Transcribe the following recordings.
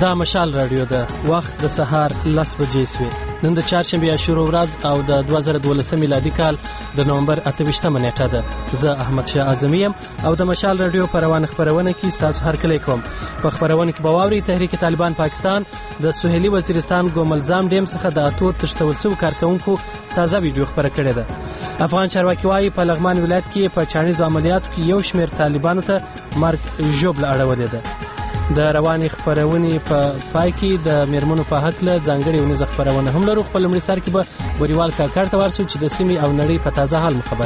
دا مشال رادیو ده. وخت د سهار 10 بجې سوی. نن د چهارشنبه شروع ورځ او د 2012 میلادي کال د نومبر 28 نیټه ده. زه احمد شاه اعظمی یم او د مشال رادیو پروانه خبرونه کې تاسو هر کله کوم. په خبرونه کې باوري تحریک طالبان پاکستان د سوهلي وزیرستان ګوملزام ډیم څخه د اتو تشتول سو کارکونکو تازه ویډیو خبره کړې ده. افغان چارواکي وايي په لغمان ولایت کې په چانیزو عملیاتو کې یو شمېر طالبانو ته مرګ ژوبل اړولې ده. د رواني خبرونه په پای کې د میرمنو په حق له ځانګړي ونیزه خبرونه هم لرو. خپل لمړي سر کې به بریوال کاکړ ته ورسو چې د سیمې او نړۍ په تازه حال خبر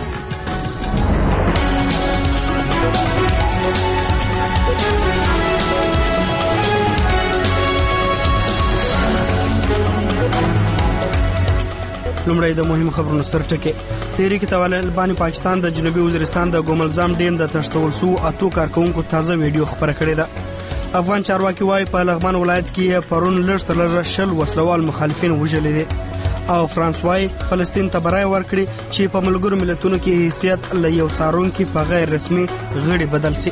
لمړی د مهم خبرونو سرټکي. تحریک طالبان پاکستان د جنوبي وزیرستان د ګوملزام ډیم د تشتول سو اتو کارکونکو تازه ویډیو خبره کړې ده. افغان چارواکي وايي په لغمان ولایت کې پرون لږ تر لږه 10 وسلوال مخالفین وژل دي او فرانس وايي فلسطین ته برای ورکړي چې په ملګرو ملتونو کې حیثیت له یو څارونکي په غیر رسمي غړي بدل شي.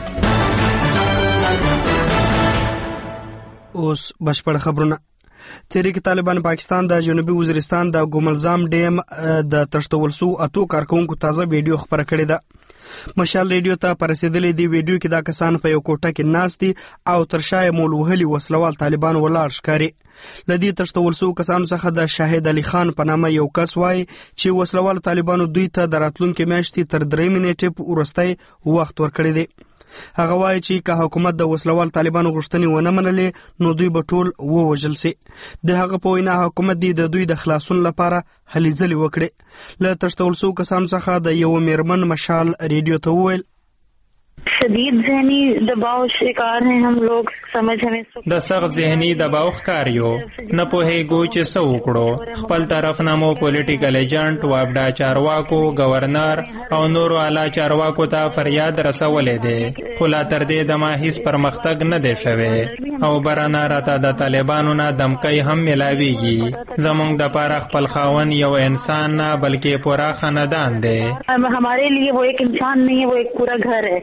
اوس بشپړ خبرونه. تحریک طالبان پاکستان د جنوبي وزیرستان د ګوملزام ډیم د تشتول سو اتو کارکونکو تازه ویډیو خبره کړې ده. مشال ریډیو ته پرسیدلې دی ویډیو کې دا کسان په یو کوټه کې ناست دي او تر شای مول وهلي وسلوال طالبان ولاړ ښکاري. لدی تشتول سو کسانو څخه د شاهد علي خان په نامه یو کس وای چې وسلوال طالبانو دوی ته د راتلونکو میاشتې تر 3 نیټې ورسته وخت ورکړی دی. هغه وایي چې که حکومت د وسلوال طالبانو غوښتنې ونه منلې نو دوی به ټول ووژل شي. د هغه په وینا حکومت د دوی د خلاصون لپاره هلې ځلې وکړي. له تشتول سو کسانو څخه د یو میرمن مشال ریډیو ته وویل شدید ذهنی دباؤ شکار ہیں ہم لوگ سمجھ ہمیں د سخت ذهنی دباؤ ښکار یو نه پوهېږو چې څه وکړو. خپل طرف نه مو پولیټیکل ایجنټ وابډا چارواکو گورنر او نورو اعلی چارواکو ته فریاد رسولې دی خو لا تر دې دمه هیڅ پرمختګ نه دی شوی او برانه راته د طالبانو نه دمکۍ هم ملاویږي. زمونږ د پاره خپل خاون یو انسان نه بلکې پورا خاندان دی. ہمارے لیے وہ ایک انسان نہیں ہے، وہ ایک پورا گھر ہے.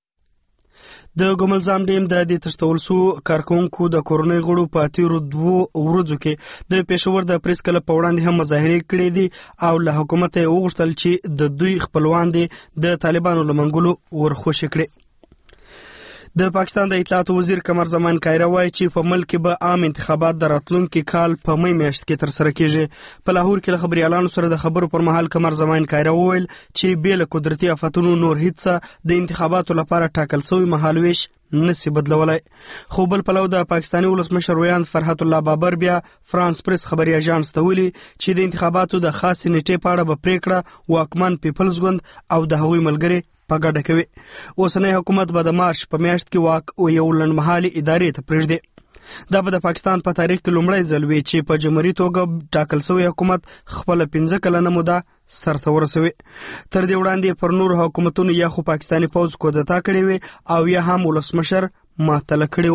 د ګوملزام ډیم د تشتول سو کارکونکو د کورنۍ غړو په تیرو 2 ورځو کې د پېښور د پریس کلب په وړاندې هم مظاهرې کړې دي او له حکومت یې وغوښتل چې د دوی خپلوان دي د طالبانو لمنګلو ورخوشي کړي. د پاکستان د اطلاعات وزیر قمر زمان کایره وایي چې په ملک به عام انتخابات د راتلونکي کال په مې میاشت کې تر سره کیږي. په لاهور کې له خبريالانو سره د خبرو پر مهال قمر زمان کایره وویل چې بیل قدرتي آفتونو نور هیڅ د انتخاباتو لپاره ټاکل شوی مهالويش نسی بدلولای. خو بل پلو د پاکستاني ولسمشر ویان فرحت الله بابر بیا فرانس پریس خبري اژانس ته ویلي چې د انتخاباتو د خاص نیټې په اړه به پریکړه واکمن پیپلز ګوند او د هغوی ملګري په ګډه کوي. اوسنۍ حکومت به د مارچ په میاشت کې واک او یو لنډمهالي ادارې ته پرېږدي. دا به د پاکستان په تاریخ کې لومړی ځل وي چې په جمهوریت توګه ټاکل شوی حکومت خپل 15 کلنه موده سرته ورسوي. تر دې وړاندې پر نور حکومتونو یا خو پاکستاني پوځ کودتا کړې وي او یا هم ولسمشر معطل کړي.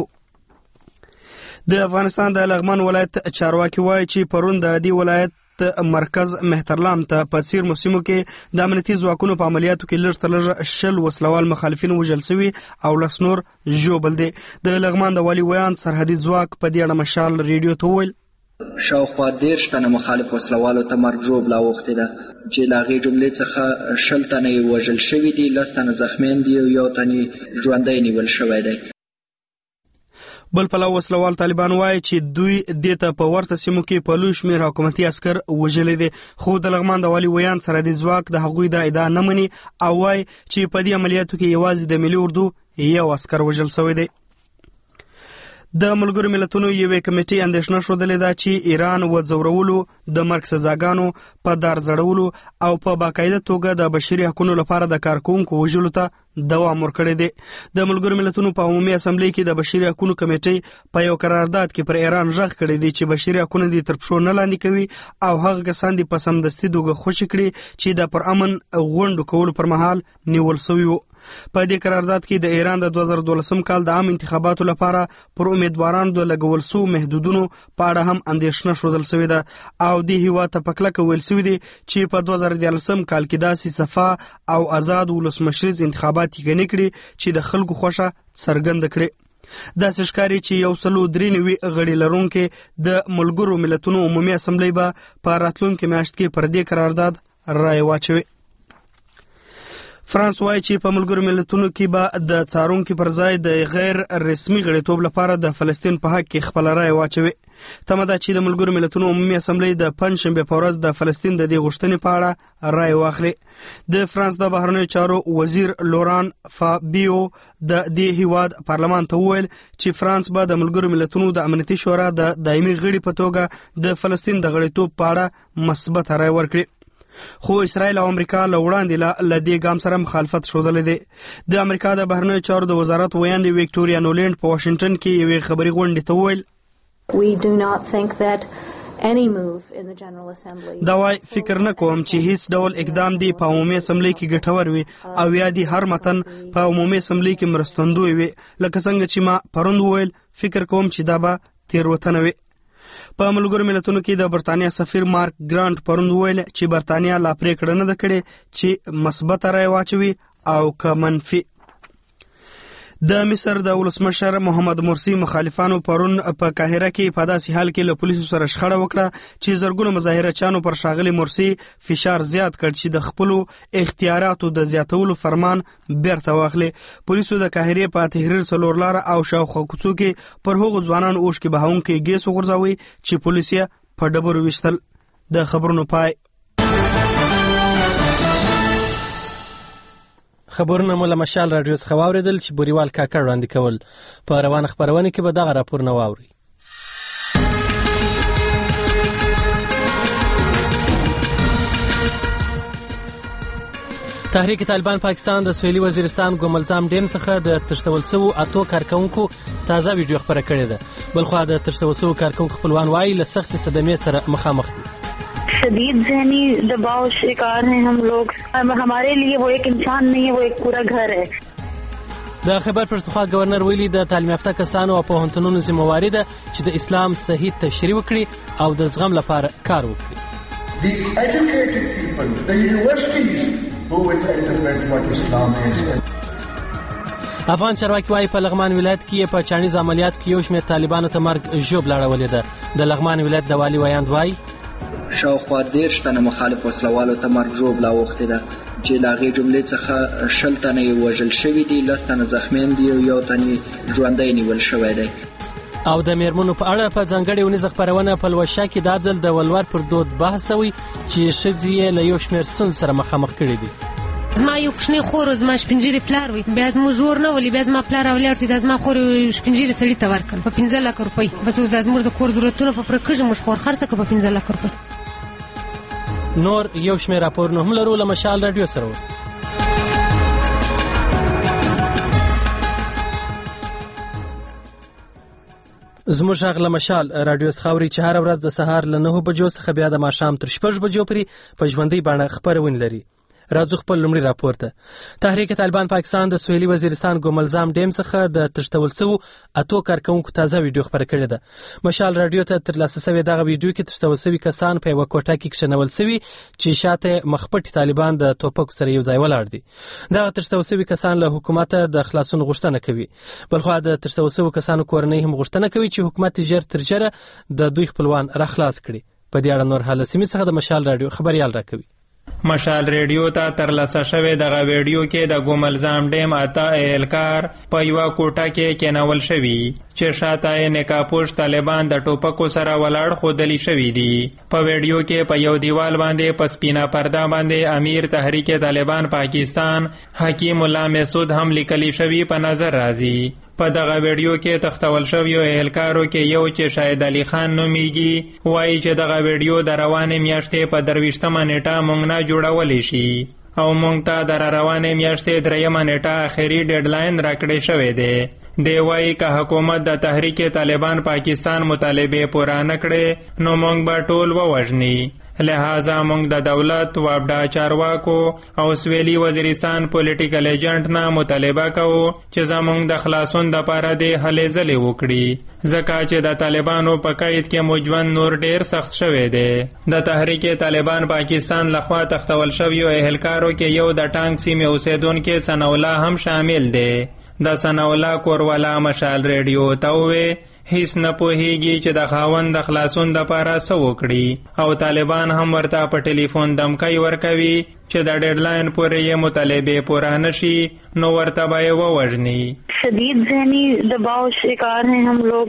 د افغانستان د لغمان ولایت چارواکي وایي چې پرون د دې ولایت مرکز مهترلام ته په څیر موسمو کې د امنیتي ځواکونو په عملیاتو کې لږ تر لږه 10 وسلوال مخالفین وژل شوي او لس نور ژوبل دي. د لغمان د والي ویان سرحدي ځواک په دې اړه مشال ریډیو ته وویل شاوخوا 10 تنه مخالف وسلوالو ته مرګ ژوبله اوښتې ده چې له هغې جملې څخه 10 تنه یې وژل شوي دي، 10 تنه زخمیان دي او 1 تن یې ژوندی نیول شوی دی. بل پلو وسلوال طالبان وایي چې دوی دته په ورته سیمو کې په لوی شمېر حکومتي عسكر وژلي دي. خو د لغمان د والي ویان سرحدي ځواک د هغوی د ادعا نه مني او وایي چې په دې عملیاتو کې یوازې د ملي اردو یو عسكر وژل شوی دی. د ملګرو ملتونو یوې کمیټې اندېښنه ښودلې ده چې ایران وځورولو د مرګ سزاګانو په دار ځړولو او په باقاعده توګه د بشري حقوقو لپاره د کارکونکو وژلو ته دوام ورکړی دی. د ملګرو ملتونو په عمومي اسمبلی کې د بشري حقوقو کمیټې په یو قرارداد کې پر ایران ژغ کړی دی چې بشري حقوق دي تر پښو نه لاندې کوي او هغه کسان دي په سمدستي توګه خوشي کړي چې د پر امن غونډو کولو پر مهال نیول شوی وو. په دې قرارداد کې د ایران د 2012 کال د عام انتخاباتو لپاره پر امیدوارانو د لګول شو محدودونو په اړه هم اندېښنه ښودل شوې ده او د هیواد ته په کلکه ویل شوي دي چې په 2013 کال کې داسې صفا او آزاد ولسمشریز انتخابات یې کړي چې د خلکو خوښه څرګنده کړي. داسې ښکاري چې 193 غړي لرونکي د ملګرو ملتونو عمومي اسمبلی به په راتلونکي میاشت کې پر دې قرارداد رایه واچوي. فرانس وایي چې په ملګرو ملتونو کې به د څارونکي پر ځای د غیر رسمي غړیتوب لپاره د فلسطین په حق کې خپله رایه واچوي. تمه ده چې د ملګرو ملتونو عمومي اسمبلی د پنجشنبې په ورځ د فلسطین د دې غوښتنې په اړه رایه واخلي. د فرانس د بهرنیو چارو وزیر لوران فابیو د دې هیواد پارلمان ته وویل چې فرانس به د ملګرو ملتونو د امنیتي شورا د دایمي غړي په توګه د فلسطین د غړیتوب په اړه مثبت رایه ورکړي. خو اسرائیل او امریکا له وړاندې له دې ګام سره مخالفت ښودلی دی. د امریکا د بهرنیو چارو د وزارت ویاندې ویکټوریا نولینډ په واشنګټن کې یوې خبري غونډې ته وویل دا وای فکر نه کوم چې هیڅ ډول اقدام دی په عمومي اسمبلی کې ګټور وي او یا دی هر متن په عمومي اسمبلی کې مرستندوی وي. لکه څنګه چې ما پروند وویل فکر کوم چې دا به تیروتنه وي. په ملګرو ملتونو کې د برتانیا سفیر مارک ګرانټ پروند وویل چې برتانیا لا پریکړه نه ده کړې چې مثبت رایه واچوي او که منفي. د مصر د ولسمشر محمد مرسی مخالفانو پرون په قاهره کې په داسې حال کې له پولیسو سره شخړه وکړه چې زرګونو مظاهرچیانو پر ښاغلي مرسی فشار زیات کړ چې د خپلو اختیاراتو د زیاتولو فرمان بیرته واخلي. پولیسو د قاهرې په تحریر څلور لاره او شاوخوا کوڅو کې پر هغو ځوانانو اوښکې بهونکي ګیس وغورځوي چې پولیس یې په ډبرو ویشتل. د خبرونو پای. خبرونه مو له مشال راډیو څخه واورېدل چې بوریوال کاکړ وړاندې کول. په روانه خپرونه کې به دغه راپورونه واورئ. تحریک طالبان پاکستان د سویلي وزیرستان ګوملزام ډیم څخه د تښتول شوو 8 کارکونکو تازه ویډیو خپره کړې ده. بلخوا د تښتول شوو کارکونکو خپلوان وایي له سخت صدمې سره مخامخ دي. शदीद ज़हनी दबाव शिकार हैं हम लोग. हमारे लिए वो एक इंसान नहीं है, वो एक पूरा घर है. د خیبر پښتونخوا گورنر ویلي د تعلیم یافته کسانو او پوهنتونونو ذمہواري ده چې د اسلام صحیح تشریح وکړي او د زغم لپاره کار وکړي. The educated people, the universities who will interpret what Islam is. افغان چارواکي وايي په لغمان ولایت کې په چانیز عملیات کې یو شمېر طالبانو ته مرګ ژوبله اړولې ده. د لغمان ولایت د والي ویاند وايي شاوخوا 10 تنه مخالف وسلوالو ته مرګ ژوبله اوښتې ده چې د هغې جملې څخه 10 تنه یې وژل شوي دي، 10 تنه زخمیان دي او 1 تن یې ژوندی نیول شوی دی. او د میرمنو په اړه په ځانګړې ونیزه خپرونه په لوشه کې دا ځل د ولور پر دود بحث وي چې ښځې یې له یو شمېر ستونزو سره مخامخ کړي دي. زما یو کوچنی خور زما شپنجیري پلار وي، بیا زموږ ژور نه ولي، بیا زما پلار راولاړ چې دا زما خور شپنجیري سړي ته ورکړل په 15 لک روپۍ. بس اوس دا زموږ د کور ضرورتونه په پوره کېږي، موږ خور خرڅه کړه په 15 لک روپۍ. نور یو شمېر راپورونه هم لرو له مشال راډیو سره اوس. زموږ غږ له مشال راډیو څخه اوري چې هره ورځ د سهار له 9 بجو څخه بیا د ماښام تر 6 بجو پورې په ژوندۍ بڼه خپرونه لري. راځو خپل لومړی راپور ته. تحریک طالبان پاکستان د سویلي وزیرستان ګوملزام ډیم څخه د تښتول شوو 8 کارکونکو تازه ویډیو خپره کړې ده. مشال راډیو ته ترلاسه شوې دغه ویډیو کې تښتول شوي کسان په یوه کوټه کې کښېنول شوي چې شاته مخپټي طالبان د توپکو سره یو ځای ولاړ دي. دغه تښتول شوي کسان له حکومته د خلاصون غوښتنه کوي. بلخوا د تښتول شوو کسانو کورنۍ هم غوښتنه کوي چې حکومت ژر تر ژره د دوی خپلوان راخلاص کړي. په دې اړه نور حال سیمې څخه د مشال راډیو خبريال راکوي. مشال ریډیو ته ترلاسه شوې دغه ویډیو کې د ګوملزام ډیم 8 اهلکار په یوه کوټه کې کېنول شوي چې شاته یې نقابپوش طالبان د ټوپکو سره ولاړ ښودلي شوي دي. په ویډیو کې په یو دیوال باندې په سپینه پرده باندې امیر تحریک طالبان پاکستان حکیم الله مسعود هم لیکلي شوي په نظر راځي. په دغه ویډیو کې تختول شویو اهلکارو کې یو چې شاهد علي خان نومیږي وایي چې دغه ویډیو د روانې میاشتې په 23مه نیټه موږ نه جوړولی شي او موږ ته د روانې میاشتې 3مه نیټه آخري ډیډلاین راکړی شوی دی. دی وایي که حکومت د تحریک طالبان پاکستان مطالبې پوره نه کړي نو موږ به ټول ووژني. لہذا موږ د دولت وابډا چارواکو او سویلي وزیرستان پولیټیکل ایجنټ نه مطالبه کوو چې زموږ د خلاصون دپاره دې هلې ځلې وکړي. ځکه چې د طالبانو په قید کې مجون نور ډیر سخت شوی دی. د تحریک طالبان پاکستان لخوا تختول شویو اهلکارو کې یو د ټانک سیمې اوسیدونکي ثناءالله هم شامل دی. د ثناءالله کوروالا مشال ریډیو ته وویل هیڅ نه پوهیږي چې د خاوند د خلاصون دپاره څه وکړي او طالبان هم ورته په ټلیفون دمکی ورکوي چې د ډیډلاین پورې یې مطالبې پوره نشي نو ورته به یې ووژني. شدید ذهنی دباؤ شکار ہیں ہم لوگ.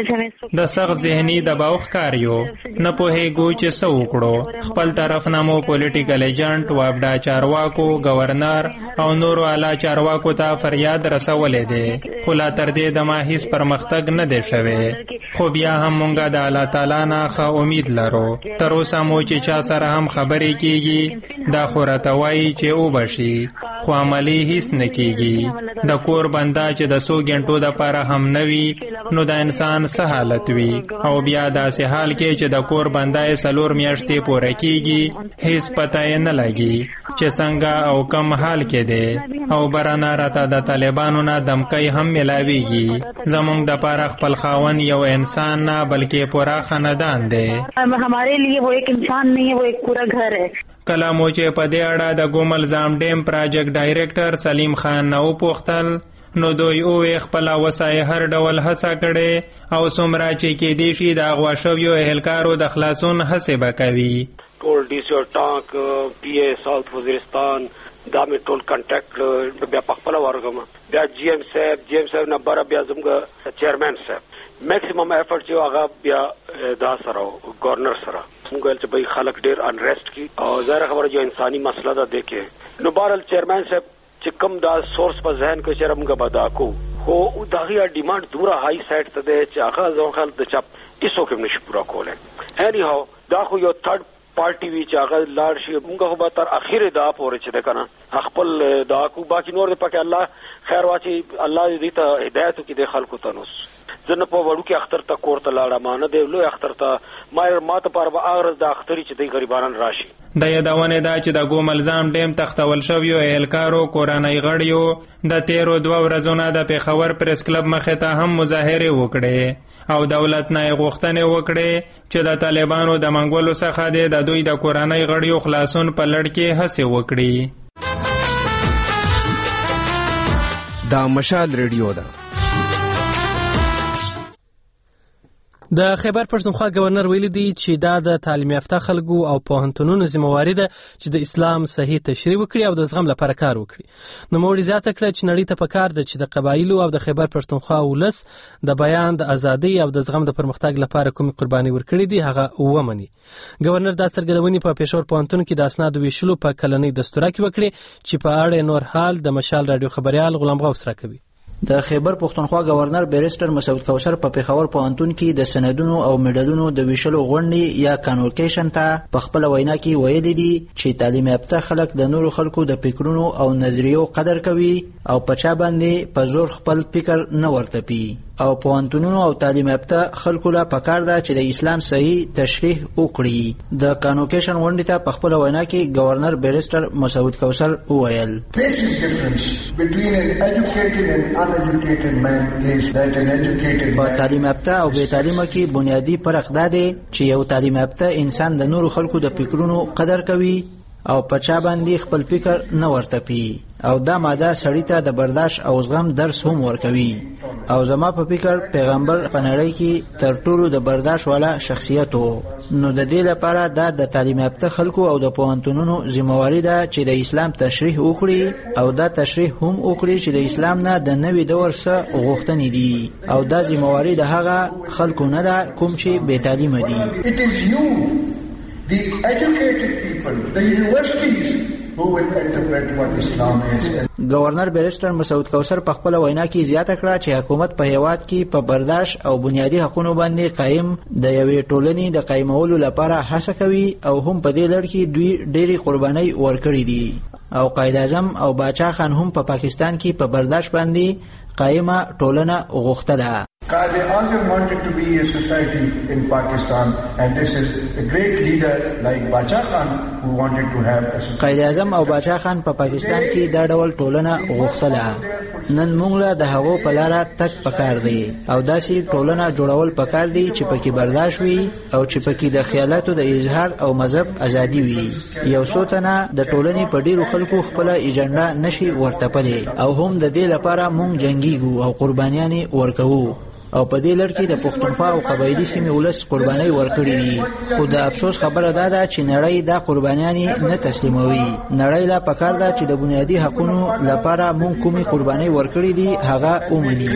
د سخت ذهني دباو ښکار یو، نه پوهیږو چې څه وکړو. خپل طرف نه مو پولیټیکل ایجنټ، وابډا چارواکو، گورنر او نورو اعلی چارواکو ته فریاد رسولی دی، خو لا تر دې دمه هیڅ پرمختګ نه دی شوی. خو بیا هم مونږ د الله تعالی نه ښه امید لرو. تر اوسه مو چې چا سره هم خبرې کیږي دا خو راته وایي چې وبشي، خو عملي هیڅ نه کیږي. د کور بنده چې د 100 غنټو دپاره هم نه وي نو د انسان څه حالت وي، او بیا داسې حال کې چې د کور بنده 4 میاشتې پوره کیږي هیڅ پته یې نه لګي چې څنګه او کم حال کې دی. او برانه راته د طالبانو نه دمکی هم ملاویږي. زمونږ دپاره خپل خاوند یو انسان نه بلکې پورا خاندان دی. ہمارے لیے وہ ایک انسان نہیں ہے، وہ ایک پورا گھر ہے. کله مو چې په دې اړه د ګومل زام ډیم پراجیکټ ډایریکټر سلیم خان نه وپوښتل نو دوی اوې خپله وسایي هر ډول هڅه کړې او څومره چې کیدی شي د اغوا شویو اهلکارو د خلاصون هڅې به کوي. ټول ډي سی او ټانک پی ای ساوث وزیرستان دا مې ټول کنټیکټ بیا په خپله ورغم. بیا جی ایم صاحب نه بره بیا زموږ چیرمین صاحب میکسیمم ایفرټ چې هغه بیا دا سره گورنر سره موږ ویل چې بھائی خلک ډېر انریسټ کی او ظاهره خبره جو انساني مسله ده دی کې نو بهرحال چیرمین صاحب چې کوم دا سورس په ذهن کې چې موږ به دا کوو خو د هغې ډیمانډ دومره های سایډ ته دی چې هغه زموږ خیال د چا هېڅوک هم نشي پوره کولی. اینی هاو دا خو یو تھرډ پارټي وي چې هغه لاړ شي موږ خو به تر اخرې دا پورې چې دی که نه خپل دا کو باقي نور دی پکې الله خیر واچي الله دې ته هدایت وکړي د خلکو ته. نو زه نه په وړوکي اختر ته کور ته لاړم نه دی لوی اختر ته ما ته پاره به هغه ورځ د اختري چې دی غریبانان راشي. د یادونې دا چې د ګوملزام ډیم تختول شویو اهلکارو کورنۍ غړیو د تیرو 2 ورځو نه د پېښور پریس کلب مخې ته هم مظاهرې وکړې او دولت نه یې غوښتنې وکړې چې د طالبانو د منګولو څخه د دوی د کورنۍ غړیو خلاصون په لړ کې هڅې وکړي. دا مشال ریډیو ده. د خیبر پښتونخوا گورنر ویلي دی چې دا د تعلیم یافته خلکو او پوهنتونونو ذمہواري ده چې د اسلام صحیح تشریح وکړي او د زغم لپاره کار وکړي. نو موري زیاته کړه چې نړۍ ته پکار ده چې د قبایلو او د خیبر پښتونخوا ولس د بیان د ازادۍ او د زغم د پرمختګ لپاره کومې قرباني ورکړي دي هغه ومني. گورنر دا څرګندونې په پېښور پوهنتون کې د اسنادو ویشلو په کلنۍ دستوره کې وکړي چې په اړه نور حال د مشال رادیو خبريال غلام غوث راکوي. د خیبر پښتونخوا گورنر بیرسټر مسعود کوثر په پېښور پوهنتون کې د سندونو او میډالونو د ویشلو غونډې یا کانوکیشن ته په خپل وینا کې ویلي دي چې تعلیم یافته خلک د نورو خلکو د فکرونو او نظریو قدر کوي او په چا باندې په زور خپل فکر نه ورتپي او پوهنتونونو او تعلیم یافته خلکو لا پکار ده چې د اسلام صحیح تشریح وکړي. د کانوکیشن غونډې ته په خپل وینا کې گورنر بیرسټر مسعود کوثر وویل په تعلیم یافته او بې تعلیمه کې بنیادی فرق دا دی چې یو تعلیم یافته انسان د نورو خلکو د فکرونو قدر کوي او په چا باندې خپل فکر نه ورتپي او دا ماده سړی ته د برداشت او زغم درس هم ورکوي او زما په فکر پیغمبر په نړۍ کې تر ټولو د برداشت والا شخصیت و. نو د دې لپاره دا د تعلیم یافته خلکو او د پوهنتونونو ذمہواري ده چې د اسلام تشریح وکړي او دا تشریح هم وکړي چې د اسلام نه د نوي دور څخه غوښتنې دي او دا ذمہواري د هغه خلکو نه ده کوم چې بې تعلیمه دي. The educated people, the universities who will interpret what Islam is. گورنر بیرسټر مسعود کوثر په خپل وینا کې زیاته کړه چې حکومت په هیواد کې په برداشت او بنیادی حقوقو باندې قائم د یوې ټولنې د قائمولو لپاره هڅه کوي او هم په دې لړ کې دوی ډېری قربانۍ ورکړي دي او قائد اعظم او باچا خان هم په پاکستان کې په برداشت باندې قائمه ټولنه غوښتله. Qaid Azam wanted to be a society in Pakistan and this is a great leader like Bacha Khan who wanted to have a society. قائد اعظم او باچا خان په پاکستان کې دا ډول ټولنه غوښتله. نن موږ له د هغو په لاره تک پکار دی او داسې ټولنه جوړول پکار دی چې پکې برداشت وي او چې پکې د خیالاتو د اظهار او مذهب ازادي وي. یو څو تنه د ټولنې په ډیرو خلکو خپل ایجنډا نشي ورتپلی او هم د دې لپاره موږ جنگیږو او قربانیانې ورکوو او په دې لړ کې د پښتونخوا او قبایلي سیمې ولس قربانۍ ورکړي دي. خو د افسوس خبره دا ده چې نړۍ دا قربانیانې نه تسلیموي. نړۍ لا پکار ده چې د بنیادي حقونو لپاره مونږ کومې قربانۍ ورکړي دي هغه ومني.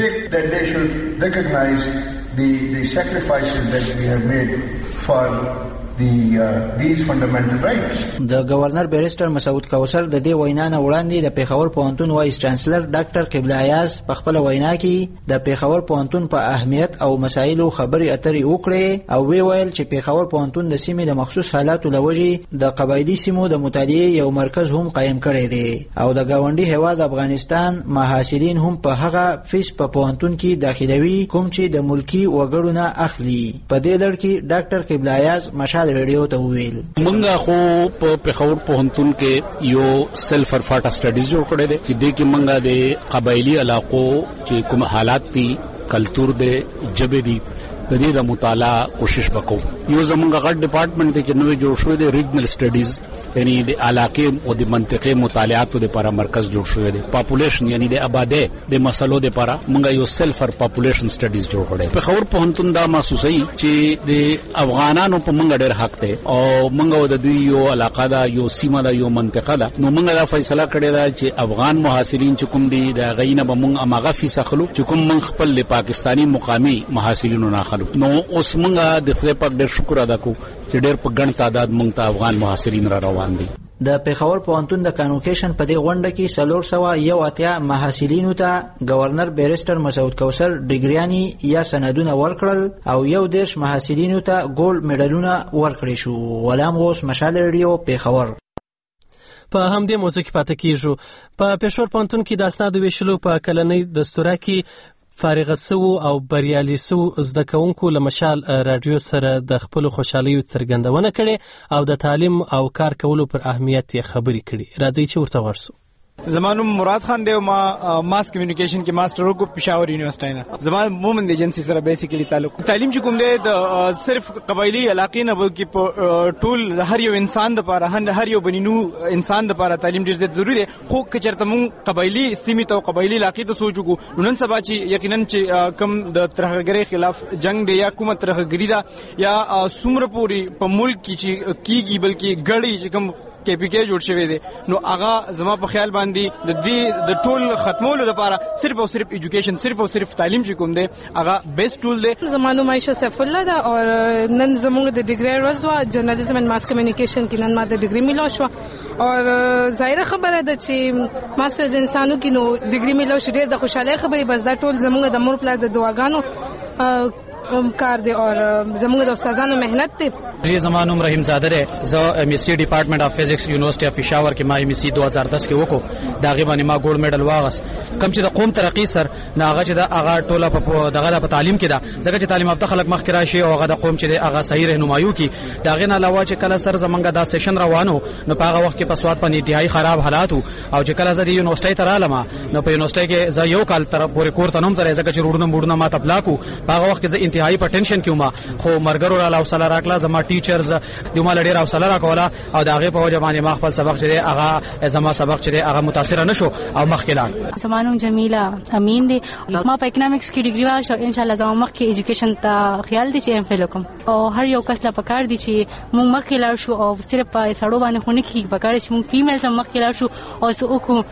The sacrifices that we have made for these fundamental rights. د گورنر بیرسټر مسعود کوثر د دې وینا نه وړاندې د پیښور پوهنتون وایس چانسلر ډاکټر قبله ایاز په خپل وینا کې د پیښور پوهنتون په اهمیت او مسایلو خبرې اترې وکړې او ویل چې پیښور پوهنتون د سیمې د مخصوص حالاتو لوجې د قبایلي سیمو د مطالعې یو مرکز هم قایم کړی دی او د گاونډي هیواد افغانستان محصلین هم په هغه فیس په پوهنتون کې داخلوي کوم چې د ملکی وګړو نه اخلي. په دې لړ کې ډاکټر قبله ایاز مشال ریډیو ته ویل مونږه خو په پیښور پوهنتون کې یو سیلف ارفاټا سټډیز جوړ کړی دی چې د کې مونږه د قبایلی علاقو چې کوم حالات دي کلچر دی جبه دي د دې د مطالعه کوشش وکړو. یو زمونږ غټ ډپارټمنټ دی چې نوې جوړ شوی دی ریجنل سټډیز یعنی د علاقې او د منطقې مطالعاتو لپاره مرکز جوړ شوی دی. پاپولیشن یعنی د آبادی د مسلو لپاره مونږ یو سیلف پاپولیشن سټډیز جوړ کړی. پیښور پوهنتون دا محسوسوي چې د افغانانو په مونږ ډېر حق دی او مونږ د دوی یو علاقه ده یو سیمه ده یو منطقه ده. نو مونږ دا فیصله کړې ده چې افغان محصلین چې کوم دي د غینه به مونږ اماغه فیس اخلو چې کوم مونږ خپل پاکستانی مقامی محصلینو نه اخلو. نو اوس مونږ د خپل په ډېر شکر ادا کوو چې ډېر په ګڼ تعداد مونږ ته افغان محصلین را روان دي. د پیښور پوهنتون د کانوکیشن په دې غونډه کې 481 محصلینو ته گورنر بیرسټر مسعود کوثر ډیګریانی یا سندونه ورکړل او 11 محصلینو ته ګولډ میډالونه ورکړي شو. غلام غوث مشال ریډیو پیښور. په همدې موضوع کې پاتې کیږو. په پیښور پوهنتون کې د اسنادو ویشلو په کلنۍ دستوره کې فارغ سو او بریالي سو زده کوونکو له مشال رادیو سره د خپل خوشحالي څرګندونه کړي او د تعلیم او کار کولو پر اهمیت یې خبرې کړي. راځي چې ورته ورسو. زمانو مراد خان دی ما ماس کمیونیکیشن کې ماستر وکړ پېښور یونیورسيټي نه. زما مومن ایجنسی سره بیسیکلی تعلق تعلیم چې کوم دی د صرف قبایلی علاقې نه بلکې په ټول هر یو انسان د لپاره هر یو بنینو انسان د لپاره تعلیم ډېر ضروري دی. خو کچرته مون قبایلی سیمې ته قبایلی علاقې ته سوچو نن سبا چې یقینا چې کم د ترهګرۍ خلاف جنگ دی یا کومه ترهګری دا یا سمره پوری په ملک کې چې کیږي بلکې ګړی چې کوم KPK جوړ شوی دی نو هغه زما په خیال باندې د دې د ټول ختمولو لپاره صرف او صرف ایجوکیشن صرف او صرف تعلیم چې کوم دی هغه بیسټ ټول دی. زمانو مایشه سیف الله دا او نن زموږ د ډیګری ورځ جرنالیزم اند ماس کمیونیکیشن کې نن ما د ډیګری ملو شو او ظاهره خبره ده چې ماسترز انسانو کې نو ډیګری ملو شډه د خوشاله خبرې بس دا ټول زموږ د مور پلا د دعاګانو کار دی او زموږ د استادانو مهنت دی. جی زمانو رحیم زاده ده زه ام ایس سی ډپارټمنټ اف فزکس یونیورسيټي اف پېښور کې ما ام ایس سی 2010 کې وکړو. دا غي باندې ما ګولډ میډل واغس. کم چې د قوم ترقی سر ناغه چې د هغه ټوله په دغه په تعلیم کې ده ځکه چې تعلیم یافته خلک مخ کې راشي او هغه د قوم چې هغه صحیح رهنمایو کی دا غي نه علاوه چې کله سر زمونږ دا سیشن روانو نو په هغه وخت کې په سواد په انتهایی خراب حالات او چې کله زه د یونیورسيټي ته رالم نو په یونیورسيټي کې زه یو کال تر پورې کور ته نوم تر ځکه چې روډونه ما تپلاکو په هغه وخت کې زه انتهایی په ټینشن کې وم. خو مرګرو را حوصله راکړه زما ټیچرز دومره ډیر حوصله راکوله او دا غي په وجه باندې ما خپل سبق چې هغه زما سبق چې هغه متاثر نشو او مخکې لاړ. زمانو جمیله امین دی ما په اکونومکس کې ډیګری واخیسته ان شاء الله زما مخکې ایجوکیشن ته خیال دی چې ام فل کوم او هر یو کس لا پکار دی چې مونږ مخکې لاړ شو او صرف په سړو باندې خونه کې پکار چې مونږ فیمیل سم مخکې لاړ شو او سو کو.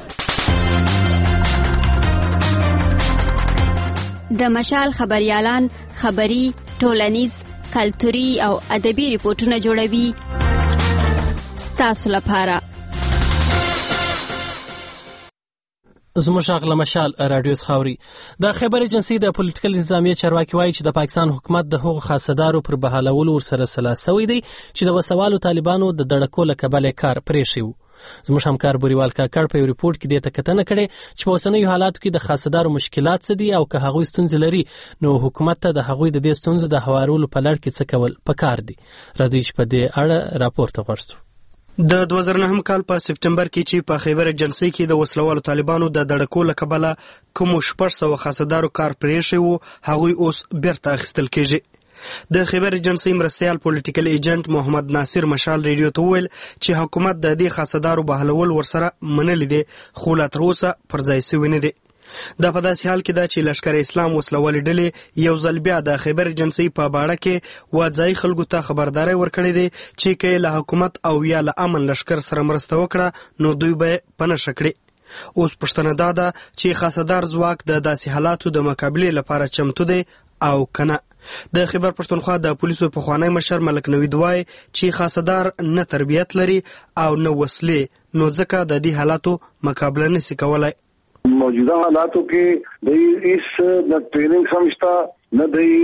د مشال خبريالان خبري ټولنیز کلتوري او ادبي ریپورتونه جوړوي ستاسو لپاره. زموږ غږ له مشال رادیو خاوري. د خبر ایجنسی د پولیټیکل انتظامیه چارواکي وایي چې د پاکستان حکومت د حقوق خاصدارو پر بحالولو سره سلا سوی دی چې د وسوالو طالبانو د دړکو له کبله کار پرې شو. زموږ همکار بوریوال کاکړ په یو ریپورت کې دې ته کتنه کړې چې په اوسنیو حالاتو کې د خاصدارو مشکلات څه دي او که هغوی ستونزې لري نو حکومت ته د هغوی د دې ستونزو د هوارولو په لړ کې څه کول پکار دي. راځئ چې په دې اړه راپور ته ورسو. د 2009 کال په سپټمبر کې چې په خیبر ایجنسۍ کې د وسلوالو طالبانو د دړکو له کبله کوم 600 خاصدارو کار پرې شوی وو هغوی اوس بیرته اخیستل کېږي. د خیبر ایجنسۍ مرستیال پولیټیکل ایجنټ محمد ناصر مشال ریډیو ته وویل چې حکومت د دې خاصدارو بهلول ورسره منلي دي خو لا تر اوسه پر ځای شوی نه دي. دا په داسې حال کې ده چې لشکر اسلام وسلوالې ډلې یو ځل بیا د خیبر ایجنسۍ په باړه کې وځای خلکو ته خبرداري ورکړې دي چې که له حکومت او یا له امن لشکر سره مرسته وکړه نو دوی به په نښه کړي. اوس پوښتنه دا ده چې خاصدار ځواک د داسې حالاتو د مقابلې لپاره چمتو دی او کنه. د خیبر پښتونخوا د پولیسو پخوانی مشر ملک نوید وایي چې خاصدار نه تربیت لري او نه وسلې نو ځکه د دې حالاتو مقابله نشي کولای. موجوده حالاتو کې د اس د ټریننګ سمشتا نه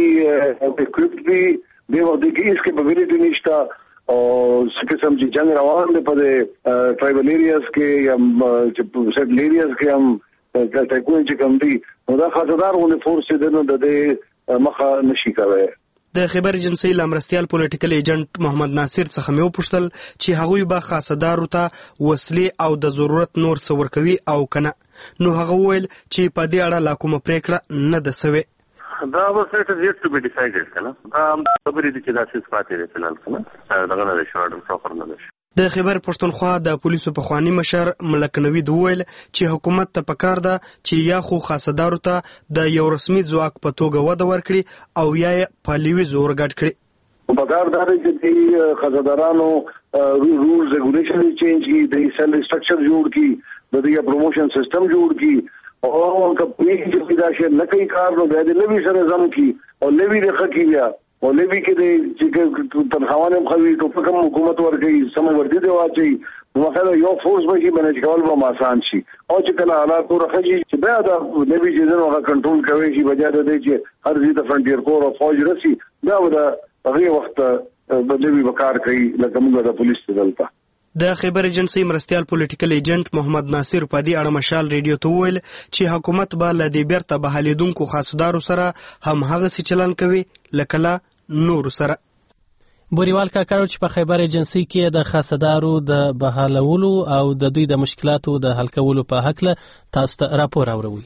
د اکوپمنٹ بھی د وخت کې اس کیپبلټی نشتا او څنګه سم چې جنگ روان دی په ټرایبل ایریاز کې یا سیټل ایریاز کې هم ټاکوین چې کوم دي نو دا خاصدار ونه فورس دې نو د مخه نشي کوي. د خیبر ایجنسۍ لامرستیال پولیټیکل ایجنټ محمد ناصر څخه مې وپوښتل چې هغوی به خاصدارو ته وسلې او د ضرورت نور څه ورکوي او کنه نو هغه وویل چې په دې اړه لا کومه پریکړه نه ده سوې. دا اوس it is yet to be decided کنه دا خبرې دي چې دا څه پاتې دي فلال کنه دا غواړي شوړ پروپر نه شي. د خیبر پښتونخوا د پولیسو پخوانی مشر ملک نوید وویل چې حکومت ته پکار ده چې یا خو خاصدارو ته د یو رسمي ځواک په توګه وده ورکړي او یا په لیوي زور ګډ کړي. پکار ده چې د خاصدارانو رولز ریګولیشن چینج کی د سیل سټرکچر جوړ کی د دې پروموشن سیستم جوړ کی او کمپنی چې دا شي نه کوي کار نو د لیوي سره ځم کی او لیوي د خکی بیا او لیوي کې د چې تنخواهونه خوي ټوپکم حکومت ورګي سم ورته دی واچي نو یو فورس به منیج کول به آسان شي او چې کله حالات ورخصي چې بیا د لیوي چې هغه کنټرول کوي چې بجا د دې چې هر ځای د فرنټیر کور او فوج رسي دا د هغه وخت د لیوي وکړ کوي لکه موږ د پولیس دلته. د خیبر ایجنسۍ مرستیال پولیټیکل ایجنټ محمد ناصر په دې اړه مشال ریډیو ته وویل چې حکومت به له دې بیرته بهالیدونکو خاصدارو سره هم هغه څه چلن کوي لکه لا نور سره. بوریوال کاکړ چې په خیبر ایجنسۍ کې د خاصدارو د بهالولو او د دوی د مشکلاتو د حل کولو په حق له تاسو ته راپور اوروي.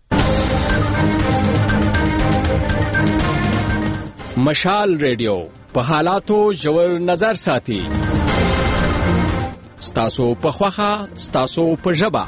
مشال ریډیو په حالاتو ژور نظر ساتي. ستاسو په خوخه ستاسو په ژبه.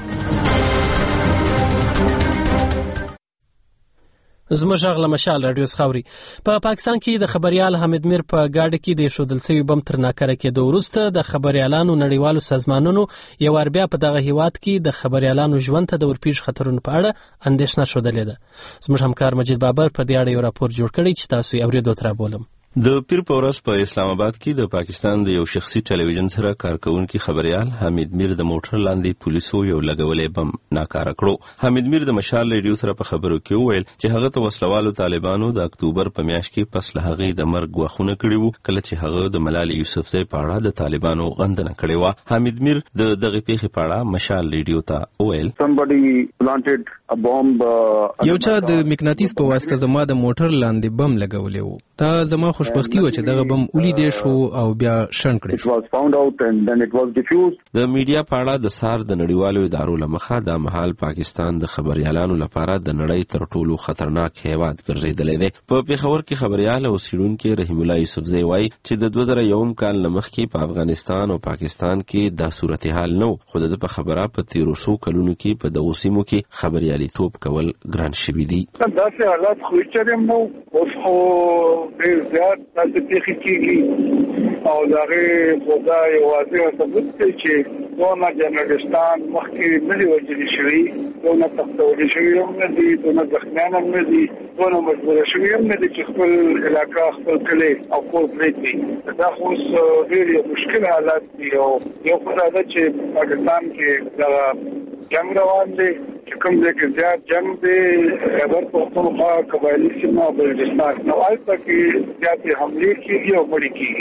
زموږ غږ له مشال راډیو څخه په پاکستان کې د خبريال حمید میر په گاډه کې د شودل سوي بم تر ناکاره کېدو وروسته د خبريالانو نړیوالو سازمانونو یو اربیا په دغه هیواد کې د خبريالانو ژوند ته د ورپیژ خطرونو په اړه اندېښنه شودلې ده. زموږ همکار مجید بابر په دې اړه یو راپور جوړ کړی چې تاسو یې اوریدو تر بولم. د پیر په ورځ په اسلام آباد کې د پاکستان د یو شخصي ټلویزیون سره کارکونکي خبريال حمید میر د موټر لاندې پولیسو یو لګولې بم ناکاره کړو. حمید میر د مشال ریډیو سره په خبرو کې وویل چې هغه ته وسلوالو طالبانو د اکتوبر په میاشت کې پس له هغې د مرګ غوښتنه کړې وو کله چې هغه د ملال یوسفزۍ په اړه د طالبانو غندنه کړې وه. حمید میر د دغه پیښې په اړه مشال ریډیو ته وویل یو چا د مقناطیس په واسطه زما د موټر لاندې بم لګولې وو. دا زما خوشبختی و چې دغه بم ولیدې شو او بیا شنډ کړی شو. د میډیا په اړه د سار د نړیوالو ادارو لمخه د مهال پاکستان د خبريالانو لپاره د نړۍ تر ټولو خطرناک هیواد ګرځیدلی دی. په پیښور کې خبريال او سیډونکو رحیم الله یوسفزۍ وایي چې د 2001 کال مخکې په افغانستان او پاکستان کې دا صورتحال نو خو د په خبره په 1300 کلونو کې په دغه سیمو کې خبرياليتوب کول ګران شوی دی. دا چې حالات خو چې نو اوس ډېر زیات تاسو پیښې کېږي او دغه خدای واضح ثبوت دی چې دونه جنرالستان مخکې نه دی وجلي شوی دونه تختول شوی هم نه دي دونه ځخمیان هم نه دي دونه مجبور شوی هم نه دي چې خپل علاقه خپل کلی او کور پرېږدي. دا خو ډېر مشکل حالات دي او یو خدای ده چې پاکستان کې دغه جنگ روان دی چې کوم ځای کې زیات جنگ دی خیبر پښتونخوا قبایلي سیمه او بلوچستان نو هلته کې زیاتې حملې کېږي او مړې کېږي.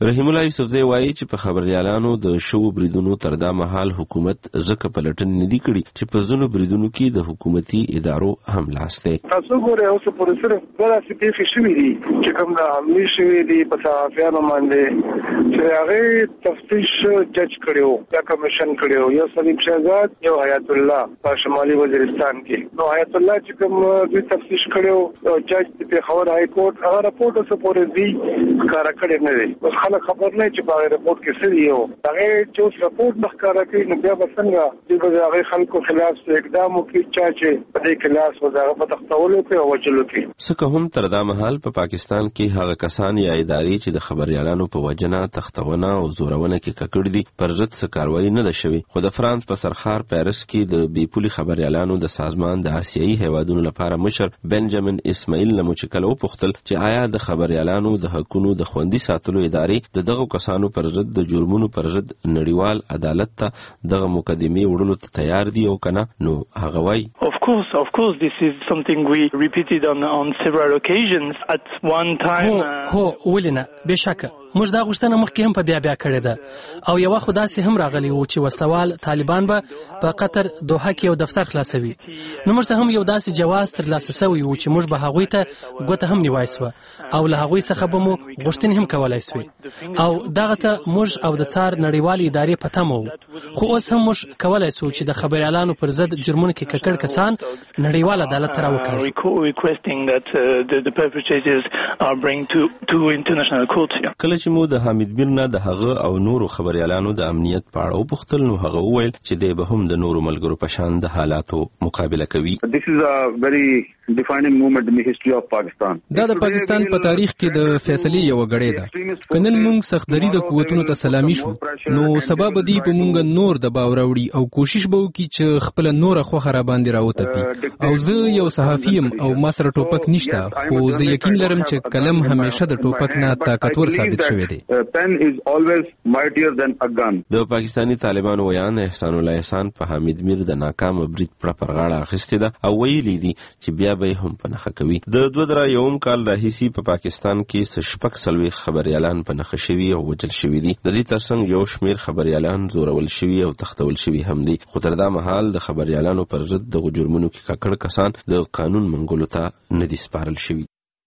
رحیم الله یوسفزی وایي چې په خبريالانو د شو بریدونو تر دا مهال حکومت ځکه پلټن نه دی کړی چې په ځینو بریدونو کې د حکومتي ادارو هم لاس دی. تاسو ګورئ اوس په صرف دا سپیفیک شوی دی چې کوم دا حملې شوی دی په صحافیانو باندې چې هغه تفتیش جج کړو یا کمیشن کړو یو سلیم شهزاد یو حیات الله په شمالي وزیرستان کې نو حیات الله چې کوم دوی تفتیش کړو جج په خبر هاي کورټ هغه رپورټ اوس پورې دی کار کړی نه دی اوس خلک خبر نه چې په رپورټ کې څه دی او هغه چې اوس رپورټ مخکاره کوي نو بیا څنګه د هغه خلکو خلاف اقدام وکړي چې په دې کلاس وزاره په تختولو کې او وچلو کې څه هم تر دا مهال په پاکستان کې هغه کسان یا ادارې چې د خبريالانو په وجنه تختونه او زورونه کې ککړ دي پر ضد څه کاروایی نه ده شوې. خو د فرانس په سرخار پیرس کې د بیپولي خبريالانو د سازمان د آسیایي هیوادونو لپاره مشر بنجامین اسماعیل لمچکل او پختل چې آیا د خبريالانو د حقوقو د خوندي ساتلو ادارې دغه کسانو پر ضد د جرمونو پر ضد نړیوال عدالت ته دغه مقدمه وړلو ته تیار دي او کنه. نو هغه وایي Of course, this is something we repeated on several occasions. At one time... هو ولنه بشکه موږ دا غوښتنه مخکې هم په بیا کړې ده او یو وخت داسې هم راغلی و چې وسوال طالبان به په قطر دوحه کې یو دفتر خلاصوي. نو موږ ته هم یو داسې جواز ترلاسه شوی و چې موږ به هغوی ته ګوته هم نیوای سو او له هغوی څخه به مو غوښتنې هم کولای سوې او دغه ته موږ او د څار نړیوال ادارې په تمه وو. خو اوس هم موږ کولای سو چې د خبريالانو پر ضد جرمونو کې ککړ کسان نړیوال عدالت ته راوکاږي. Requesting that the perpetrators are bring to international court. چې مو د حمید میر نه د هغه او نورو خبريالانو د امنیت په اړه وپوښتل نو هغه وویل چې دی به هم د نورو ملګرو په شان د حالاتو مقابله کوي. This is a very defining moment in the history of Pakistan. دا د پاکستان په تاریخ کې د فیصلې یو غړې ده. کنن موږ سختدریزه قوتونو ته سلامي شو نو سبب دی په موږ نور د باوروړي او کوشش به وکړي چې خپل نور خوخه را باندې راوتپي او زه یو صحافیم او ما سره ټوپک نشته خو زه یقین لرم چې کلم همیشه د ټوپک نه طاقتور ثابت شوی دی. Pen is always mightier than a gun. د پاکستانی طالبانو ویان احسان الله احسان په حمید میر د ناکام برید پر غاړه اخیسته ده او ویلي دي چې بیا به هم په نخښه کوي. د 2001 کال راهیسي په پاکستان کې شپږ سلوي خبريالان په نخښه شوي او وجل شوي دي. د دې ترڅنګ یو شمیر خبريالان زورول شوي او تختول شوي هم دي. خو تر دا مهال د خبريالانو پر ضد د جرمونو کې ککړ کسان د قانون منګولو ته نه دي سپارل شوي.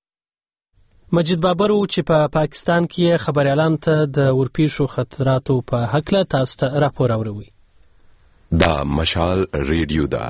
مجید بابر چې په پاکستان کې خبريالان ته د ورپېښو خطراتو په حق له تاسو ته راپور اوروي. دا مشال ریډیو دا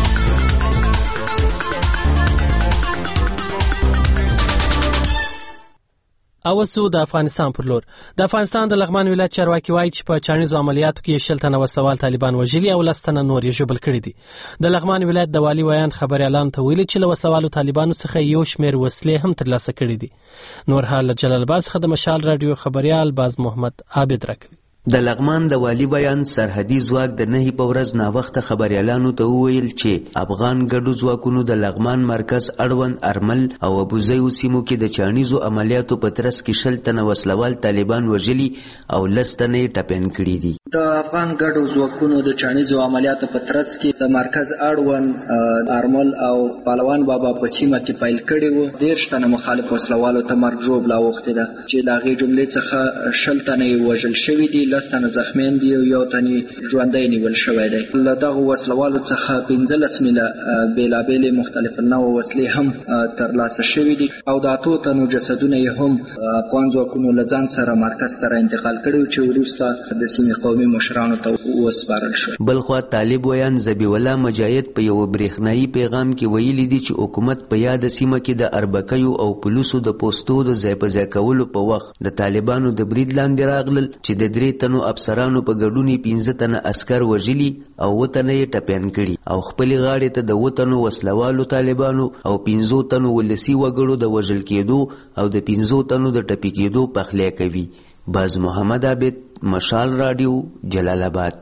اوسو د افغانستان پر لور د افغانستان د لغمان ولایت چارواکي وایي چې په چانیزو عملیاتو کې 60 تنه وسوال طالبان وژلي او 10 تنه نور یې ژوبل کړي دي. د لغمان ولایت د والی ویان خبريالان ته ویلي چې له وسوالو طالبانو څخه یو شمیر وسلې هم ترلاسه کړي دي. نور حال جلال آباد څخه د مشال رادیو خبريال باز محمد عابد راکوي. د لغمان د والی بیان سرحدي ځواک د نهي په ورځ ناوخته خبريالانو ته وویل چې افغان ګډو ځواکونو د لغمان مرکز اړوند ارمل او ابوزیو سیمو کې د چانیزو عملیاتو په ترڅ کې 60 تنه وسلوال طالبان وژلي او 10 تنه ټپین کړي دي. د افغان ګډو ځواکونو د چانیزو عملیاتو په ترڅ کې د مرکز اړوند ارمل او پهلوان بابا په سیمه کې پیل کړي وو. 10 تنه مخالف وسلوالو ته مرګ ژوبلا وخته ده چې د هغې جملې څخه 60 تنه وژل شوي دي، 10 تنه زخمیان دي او یو تنه ژوندی نیول شوی دی. له دغه وسلوالو څخه 15 میله بېلابېلې مختلف نوع وسلې هم ترلاسه شوي دي او د 8 تنو جسدونه یې هم افغان ځواکونو له ځان سره مرکز ته انتقال کړي چې وروسته د سیمې قومي مشرانو ته وسپارل شو. بلخوا طالب ویان ذبیح الله مجاهد په یو برېښنایي پیغام کې ویلي دي چې حکومت په یاد سیمه کې د اربکیو او پولیسو د پوستو د ځای په ځای کولو په وخت د طالبانو د برید لاندې راغلل چې د 3 تنو افسرانو په ګډون 15 تنه عسكر وژلي او 2 تنه یې ټپیان کړي او خپل غاړې ته د 2 تنو وسلوالو طالبانو او 15 تنو ولسی وګړو د وژل کېدو او د 15 تنو د ټپي کېدو پخلی کوي. باز محمد عابد، مشال رادیو، جلال آباد.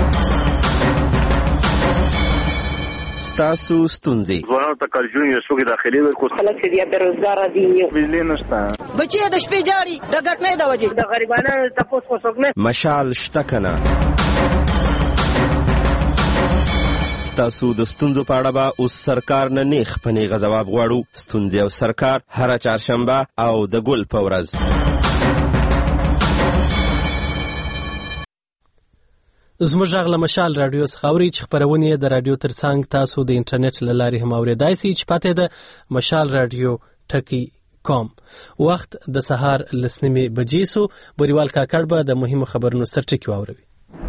تاسو ستونزې ځوانانو ته کارجونې څوک داخلي ورکو خلک چې بیا بیروزګاره دي بجلی نشته بچي د شپې جاړي د ګرمۍ د وجې د غریبانو تپوس خو څوک نه مشال شته کنه. ستاسو د ستونزو په اړه به اوس سرکار نه نیغ په نیغه ځواب غواړو. ستونزې او سرکار هره چهارشنبه او د ګل په ورځ زموږ غږ له مشال رادیو څخه اوري چې خپرونه د رادیو ترڅنګ تاسو د انټرنیټ له لارې هم اورېدای شئ چې پته ده mashalradio.com. وخت د سهار 9:00 بجې سو. بریوال کاکړ به د مهمو خبرونو سرټکی واوروي.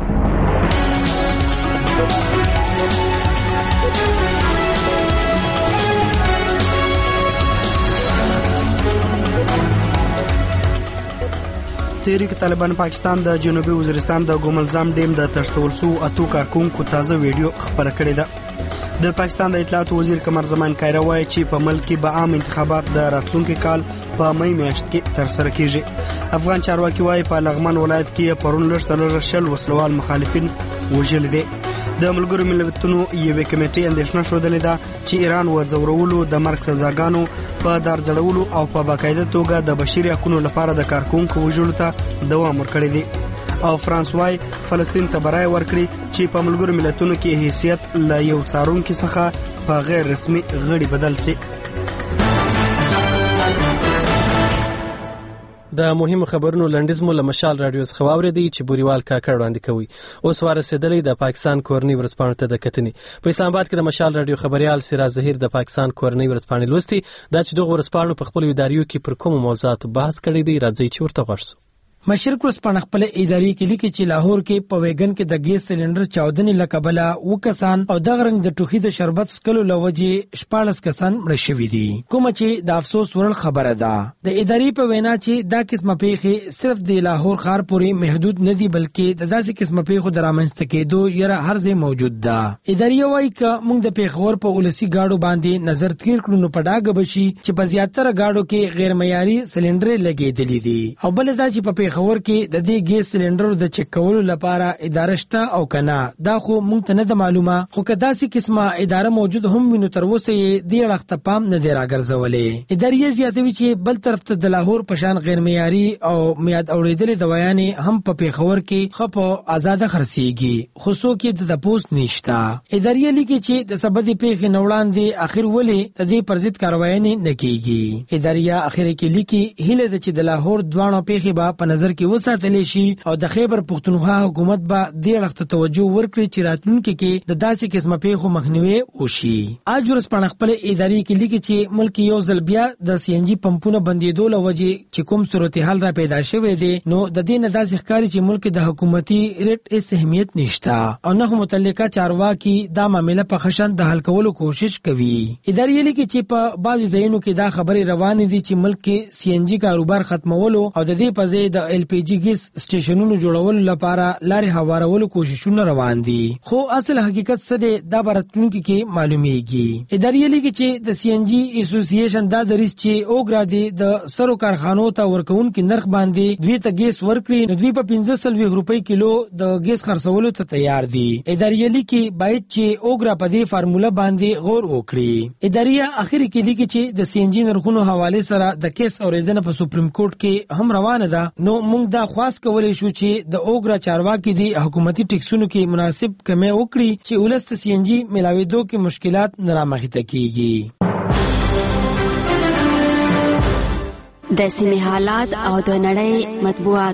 تحریک طالبان پاکستان د جنوبي وزیرستان د ګوملزام ډیم د تشتول سو اتو کارکونکو تازه ویډیو خبره کړې ده. د پاکستان د اطلاعات وزیر قمر زمان کایره وایي چې په ملک کې به عام انتخابات د راتلونکي کال په مې میاشت کې ترسره کیږي. افغان چارواکي وایي په لغمان ولایت کې پرون لږ شل وسلوال مخالفین وژل دي. د ملګرو ملتونو یوې کمیټې اندېښنه ښودلې ده چې ایران وځورولو د مرګ سزاګانو په دارځړولو او په باقاعده توګه د بشري حقوقو لپاره د کارکونکو وژلو ته دوام ورکړی دی. او فرانس وايي فلسطین ته برای ورکړي چې په ملګرو ملتونو کې حیثیت له یو څارونکي څخه په غیر رسمي غړي بدل شي. د مهمو خبرونو لنډیز مو له مشال رادیو څخه واورېدی چې بوریوال کاکړ وړاندې کوي. اوس ورسېدلې د پاکستان کورنۍ ورځپاڼو ته د کتنې. په اسلام آباد کې د مشال رادیو خبريال سراج ظهیر د پاکستان کورنۍ ورځپاڼې لوستي دا چې دغه ورځپاڼو په خپل اداریو کې پر کوم موضوعات بحث کړی دی. راځي چې ورته غوښتو. مشرق ورځپاڼه خپل اداري کې لیکي چې لاهور کې په ویګن کې د ګیس سلندر چاودنې لکبله وکسان او د غرنګ د ټوخي د شربت سکلو لوجې 14 کسان مړ شوي دي. کوم چې د افسوس ورل خبره ده. د اداري په وینا چې دا قسمه پیښې صرف د لاهور ښار پورې محدود نه دي بلکې د داسې قسمه پیښو د رامنځته کېدو یره هر ځای موجود ده. اداري وايي چې موږ د پیښور په ولسی گاډو باندې نظر تیر کړو نو په ډاګه بشي چې په زیاتره گاډو کې غیر معیاري سلندر لګېدلې دي او بل دا چې په خبر کې د دې ګیس سلندرو د چک کولو لپاره اداره شته او کنه دا خو مونږ ته نه د معلومه خو کدا سي قسمه اداره موجود هم وینو تر اوسه دې وخت پام نه دی راګرځولې. ادارې زیاتوي چې بل طرف ته د لاهور پشان غیر معیاري او میاد اوریدلې دوايانې هم په پیښور کې خپو آزاد خرڅيږي خو څوک یې د پوسټ نشتا. ادارې لیکي چې د سبد پیښې نوړان دي اخر ولې د دې پرځید کاروایي نه کیږي. ادارې اخر کې لیکي هله د چې د لاهور دوانو پیښې به په نظر کې وساتل شي او د خیبر پختونخوا حکومت به دې وخت توجه ورکړي چې راتلونکي کې د داسې قسمه پیښو مخنیوي وشي. اج ورځپاڼه خپل اداري کې لیکي چې ملک یو ځل بیا د سی ان جی پمپونو بندیدو لوجې چې کوم صورتحال را پیدا شوه دی نو د دې نه داسې ښکاري چې ملک د حکومتي ریټ هیڅ اهمیت نشته او نه متعلقه چارواکي دا معاملې په خشن د حل کولو کوشش کوي. اداري لیکي چې په بعض ځایونو کې دا خبرې روانې دي چې ملک کې سی ان جی کاروبار ختمولو او د دې په ځای د ال پی جی ګیس سټیشنونو جوړولو لپاره لارې هوارولو کوششونه روان دي خو اصل حقیقت څه دی دا برتونکو کې معلومیږي. اداري لیکي چې د سی ان جی اسوسییشن دا دریس چې اوګرا دي د سرو کارخانو ته ورکون کې نرخ باندې دوی ته ګیس ورکړي نو دوی په 1500 روپۍ کیلو د ګیس خرڅولو ته تیار دي. اداري لیکي باید چې اوګرا په دې فارموله باندې غور وکړي. اداري اخر کې لیکي چې د سی ان جی نرخونو حواله سره د کیس اوریدنه په سپریم کورټ کې هم روانه ده نو موږ دا خواست کولای شو چې د اوګرا چارواکي دي حکومتي ټیکسونو کې مناسب کمی وکړي چې ولست سی ان جی ملاویدو کې مشکلات نه رامخته کیږي. د سیمې حالات او د نړۍ مطبوعات.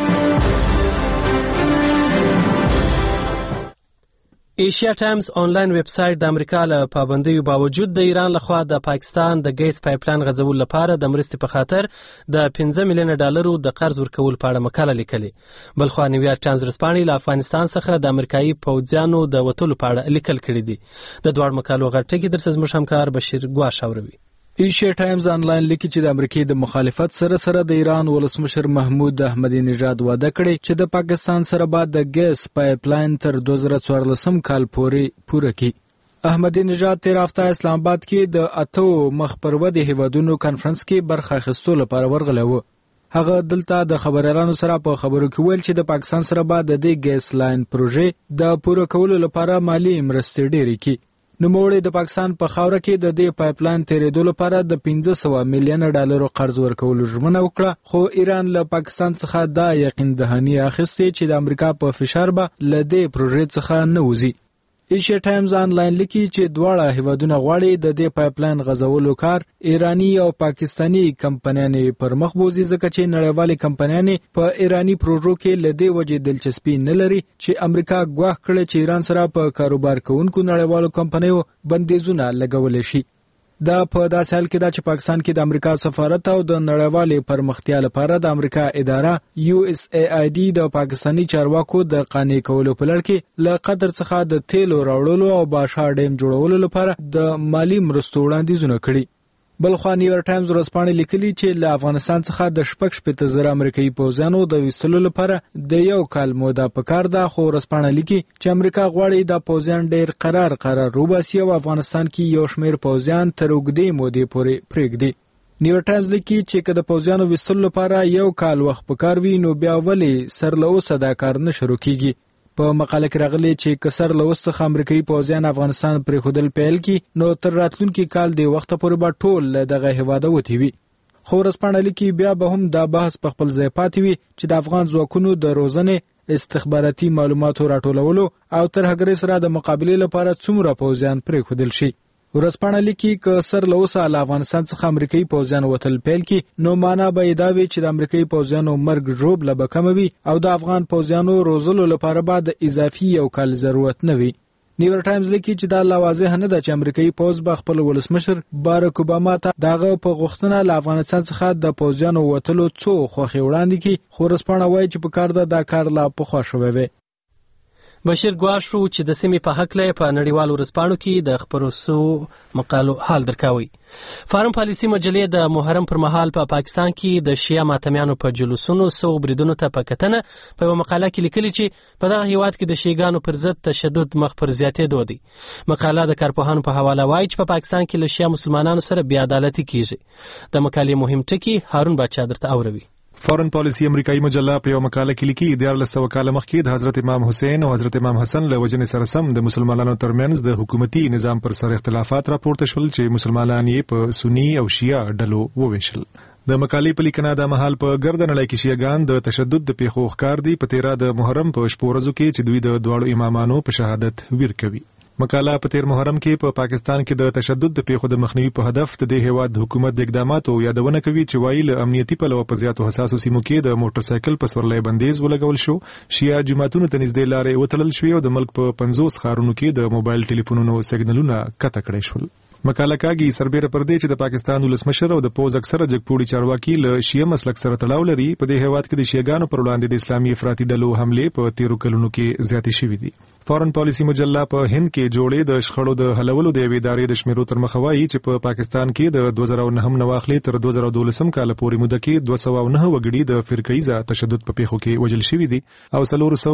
ایشیا ټایمز آنلاین ویب سټ د امریکا له پابندیو باوجود د ایران لخوا د پاکستان د ګیس پایپلاین غځول لپاره د مرستې په خاطر د 15 میلیون ډالرو د قرض ورکول په اړه مقاله لیکلې. بلخو نیویارک ټایمز ورځپاڼې له افغانستان څخه د امریکایي پوځیانو د وټولو په اړه لیکل کړي دي. د دوه مقالو غټه کې درس زموږ همکار بشیر ګواش اوروي. ایشیا ټایمز آنلاین لیکي چې د امریکای د مخالفت سره د ایران ولسمشر محمود احمدی نژاد وعده کړې چې د پاکستان سره به د ګیس پایپلاین تر 2014 کال پورې پوره کړي. احمدی نژاد تیر هفته اسلام آباد کې د 8 مخ پر ودې هیوادونو کانفرنس کې برخه اخیستو لپاره ورغلی و. هغه دلته د خبريالانو سره په خبرو کې ویل چې د پاکستان سره به د دې ګیس لاین پروژې د پوره کولو لپاره مالی مرستې ډېرې کړي. نوموړي د پاکستان په خاوره کې د دې پایپلاین تیرېدو لپاره د 1500 میلیون ډالرو قرض ورکولو ژمنه وکړه خو ایران له پاکستان څخه دا یقین دهاني اخیستې چې د امریکا په فشار به له دې پروژې څخه نه وځي. ایشیا ټایمز آنلاین لیکي چې دواړه هیوادونه غواړي د دې پایپلاین غځولو کار ایرانی او پاکستانی کمپنیانې پر مخ بوزي، ځکه چې نړیوالې کمپنیانې په ایرانی پروژو کې له دې وجې دلچسپي نه لري چې امریکا ګواښ کړي چې ایران سره په کاروبار کوونکو نړیوالو کمپنیو بندیزونه لګولې شي. دا په داسې حال کې دا چې پاکستان کې د امریکا سفارت او د نړیوالې پرمختیا لپاره د امریکا اداره USAID د پاکستانی چارواکو د قانع کولو په لړ کې له قطر څخه د تیلو راوړلو او باشا ډیم جوړولو لپاره د مالی مرستو وړاندیزونه کړي. بلخوا نیویارک ټایمز ورځپاڼې لیکلي چې له افغانستان څخه د 6.5 امریکایي پوځیانو د ویستلو لپاره د 1 کال موده پکار ده، خو ورځپاڼه لیکي چې امریکا غواړي د پوځیان ډیر قرار وباسي او افغانستان کې یو شمېر پوځیان تر اوږدې مودې پورې پرېږدي. نیویارک ټایمز لیکي چې که د پوځیانو ویستلو لپاره 1 کال وخت پکار وي نو بیا ولې سر له اوسه دا کار نه شروع کیږي. په مقاله کې راغلي چې کسر له اوس څخه امریکایي پوځیان افغانستان پرې خودل پیل کی نو تر راتلونکي کال دی وخت پورې به ټول دغه هواده وتی وي. خو ورځپاڼه لیکي بیا به هم دا بحث په خپل ځای پاتې وي چې د افغان ځواکونو د روزنې استخباراتي معلوماتو راټولولو او تر هغې سره د مقابلې لپاره څومره پوځیان پرې خودل شي. ورځپاڼه لیکي که سر له اوسه له افغانستان څخه امریکایي پوځیان وتل پیل کی نو معنا به دا وي چې د امریکایي پوځیانو مرګ ژوبله به کمه وي او د افغان پوځیانو روزلو لپاره به د اضافي 1 کال ضرورت نه وي. نیویارک ټایمز لیکي چې دا لا واضح نه ده چې امریکایي پوځ به خپل ولسمشر باراک اوباما ته دغه په غوښتنه له افغانستان څخه د پوځیانو وتلو څو خوښې وړاندې کړي، خو ورځپاڼه وایي چې په کار ده دا کار لا پخوا شوی وي. بشیر ګواښ شو چې د سیمې په هکله په نړیوالو ورځپاڼو کې د خپرو سوو مقالو حال درکاوي. فارم پالیسي مجلې د محرم پر مهال په پاکستان کې د شیعه ماتمیانو په جلوسونو سو بریدونو ته په کتنه په یوه مقاله کې لیکلي چې په دغه هیواد کې د شیعګانو پر ضد تشدد مخ پر زیاتېدو دی. مقاله د کارپوهانو په حواله وایي چې په پاکستان کې له شیعه مسلمانانو سره بې عدالتي کیږي. د مقالې مهم ټکي هارون باچا درته اوروي. فارن پالیسی امریکایي مجله په یو مقاله کې لیکي 1400 کال مخکې د حضرت امام حسین او حضرت امام حسن له وجنې سره سم د مسلمانانو ترمنځ د حکومتي نظام پر سر اختلافات راپورته شول چې مسلمانان یې په سنی او شیعه ډلو وویشل. د مقالې په لیکنه د مهال په ګرد نړۍ کې شیعاګان د تشدد د پیښو ښکار دي په 13 د محرم په شپو ورځو کې چې دوی د دواړو امامانو په شهادت ویر کوي. مقاله په 13 محرم کې په پاکستان کې د تشدد د پیښو د مخنیوي په هدف د هیواد حکومت د اقداماتو یادونه کوي چې وایي له امنیتي پلوه په زیاتو حساسو سیمو کې د موټر سایکل په سورلۍ بندیز ولګول شو، شیعه جماعتونو ته نږدې لارې وتړل شوې او د ملک په 50 ښارونو کې د موبایل ټلیفونونو سیګنلونه قطع کړي شول. مقاله کاږي سربېره پر دې چې د پاکستان ولسمشر او د پوز اکثره جګپوړي چارواکي له شیعه مسلک سره تړاو لري. په دې هیواد کې د شیعاګانو پر وړاندې د اسلامي افراطي ډلو حملې په 13 کلونو کې زیاتې شوې دي. فارن پالیسی مجله په هند کې جوړې د شخړو د حلولو د یوې ادارې د شمیرو تر مخه وایي چې په پاکستان کې د 2009 نه واخلې تر 2012 کال پورې موده کې 209 وګړي د فرقه‌ایزه تشدد په پیښو کې وژل شوي دي او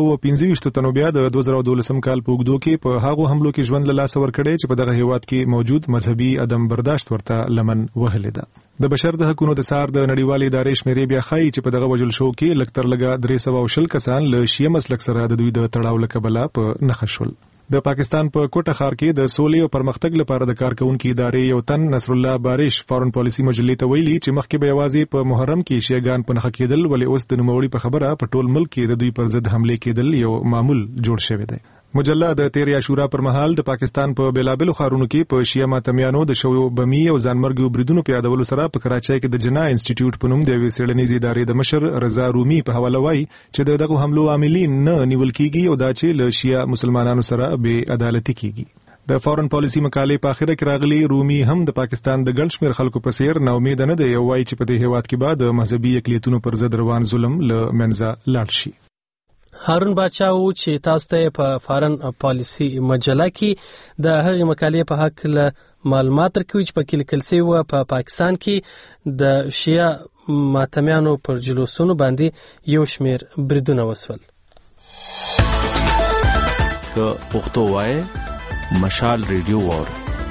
425 تنو بیا د 2012 کال په اوږدو کې په هغو حملو کې ژوند له لاسه ورکړي چې په دغه هیواد کې موجود مذهبي عدم برداشت ورته لمن وهلې ده. د بشر د حقوقو د سار د نړیوالې ادارې شمیرې بیا ښایي چې په دغه وژل شو کې لږ تر لږه 320 کسان له شیعه مسلک سره د دوی د تړاو له کبله په نښه شول. د پاکستان په کوټه ښار کې د سولې او پرمختګ لپاره د کارکونکو ادارې یو تن نصر الله بارش فارن پالیسی مجلې ته ویلي چې مخکې به یوازې په محرم کې شیعاګان په نښه کېدل، ولې اوس د نوموړي په خبره په ټول ملک کې د دوی پر ضد حملې کېدل یو معمول جوړ شوی دی. مجله د 13 عاشورا پر مهال د پاکستان په بیلابلو ښارونو کې په شیعه ماتمیانو د شویو بمی او ځانمرګي بریدونو په یادولو سره په کراچۍ کې د جنا انسټیټیوټ په نوم د یوې څېړنیزې ادارې د مشر رضا رومي په حواله وایي چې دغه حملو عاملین نه نیول کیږي او دا چې له شیعه مسلمانانو سره بې عدالتي کیږي. د فارن پالیسی مقالې په اخره کې راغلي رومي هم د پاکستان د ګڼ شمېر خلکو په څیر نا امید نه دی او وایي چې په دې هیواد کې به د مذهبي اقلیتونو پر ضد روان ظلم له منځه لاړ شي. هارون باچا و چې تاسو ته په فارن پالیسی مجله کې د هغې مقالې په حق له معلومات درکوي چې په کې لیکل شوي په پاکستان کې د شیعه ماتمیانو پر جلوسونو باندې یو شمېر بریدونه وسول. که پښتو وایي مشال ریډیو وور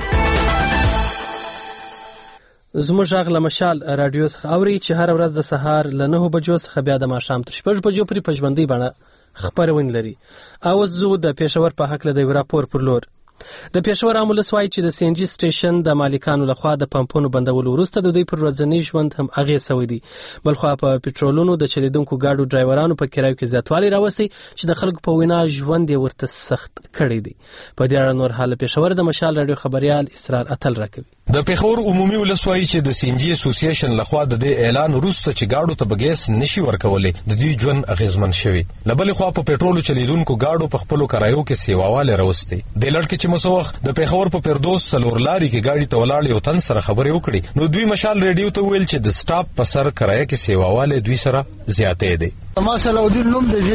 زموږ غږ له مشال راډیو څخه اوري چې هر ورځ د سهار له 9 بجو څخه بیا د ماښام تر 6 بجو پورې په ژوندۍ بڼه خبرونه لري. اوس زه د پېښور په حق له د راپور پر لور. د پېښور امولس وایي چې د سی ان جی سټیشن د مالکانو لخوا د پمپونو بندولو وروسته د دوی پر ورځني ژوند هم اغېز شوی دی. بلخوا په پټرولونو د چلیدونکو ګاډو ډرایورانو په کرایو کې زیاتوالی راوستی چې د خلکو په وینا ژوند یې ورته سخت کړی دی. په دې اړه نور حال پېښور د مشال رادیو خبريال اسرار اتل راکوي. د پېښور عمومي ولسوالۍ چې د سی ان جی اسوسییشن لخوا د دې اعلان وروسته چې گاډو ته بګیس نشي ورکولې د دې ژوند اغیزمن شوی. لبلې خوا په پېټرول چلیدونکو گاډو په خپل کرایو کې سیواواله راوستي. د لړکې چې مسوخ د پېښور په پردوس سلور لاري کې گاډي ته ولاړ یو تن سره خبرې وکړي نو دوی مشال ریډیو ته ویل چې د سټاپ په سر کرایه کې سیواواله دوی سره زیاتې دي. ما صلاحالدین نوم دی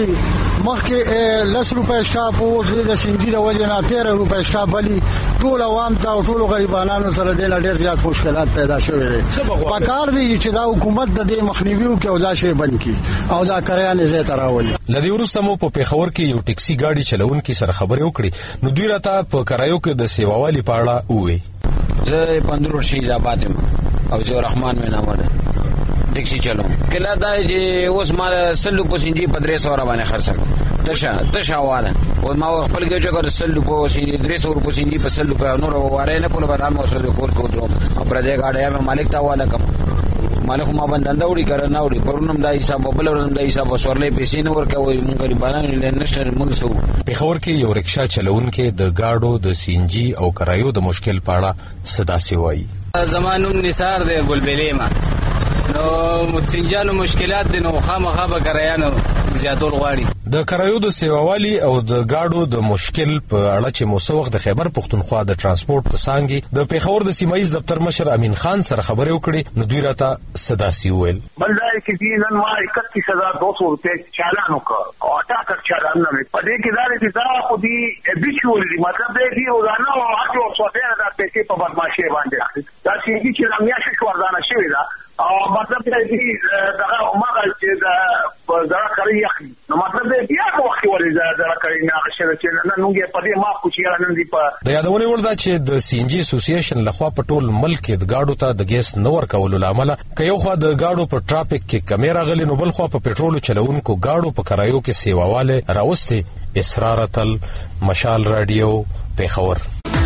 مخکې 10 روپۍ سټاپ او د سنجي د وجه نه 13 روپۍ سټاپ بلی ټول عوام ته او ټول غریبانو سره د ډېر زیات مشکلات پیدا شوي دي. پکار دی چې دا حکومت د دې مخنیوي وکړي او دا شی بند کړي او دا کرایه زه ته راولي. لدی ورسته مو په پېښور کې یو ټیکسي گاډي چلونکي سره خبرې وکړي نو دوی راته په کرایو کې د سیواوالي په اړه وویل. زه 15 ورځې آباد یم او زه رحمان مې نامه ده ټیکسي چلوم. کله دا چې اوس ما سلو په سنجي په 300 باندې خرڅ کړ تشه واده او ما خپل کې چې کړ سلو په سنجي 300 په سنجي په سلو په نور واره نه کوله به ما سره کور کو درو او پر دې گاډي مې مالک تا والا کوم مالک ما باندې وړي کړ نه وړي پرونم دا حساب بلورم دا حساب سورلې پیسې نه ورکوي مونږ غریبانو نه نشر مونږ سو. پېښور کې یو رکشا چلونکي د گاډو د سینجی او کرایو د مشکل پاړه صدا سی وایي. زمانوم نثار دی ګلبلې ما نو متسنجانو مشکلات دي نو خامخا به کرایانو زیاتول غواړي. د کرایو د سیواوالي او د گاډو د مشکل په اړه چې موسوخ د خیبر پښتونخوا د ترانسپورت څنګه د پېښور د سیمایي دفتر مشر امین خان سره خبرې وکړې نو دوی راته صدا سی ویل. بلدای کې نن ما 31200 روپے چالان وکړ او 88 چالان نه پدې کې دا چې خو دې بیچولې مطلب دې روزانه او هغه څه دا پیسې په بدمعشي باندې اخلي. دا چې رامیاشه شو ورزانه شوی دا او مطلب دې دا ما چې دا کاری اخلي نو مطلب دې بیا وخت ولې دا کاری نه غشره چې نن موږ په دې ما کوچیا نن دی په د یادونه وردا چې د سی ان جی اسوسییشن لخوا په ټول ملک کې د گاډو ته د ګیس نور کولو لامل که یو خوا د گاډو په ټرافیک کې کمیره غلي نو بل خوا په پټرول چلونکو گاډو په کرایو کې سیواواله راوستي. اسرار تل مشال رادیو پېښور.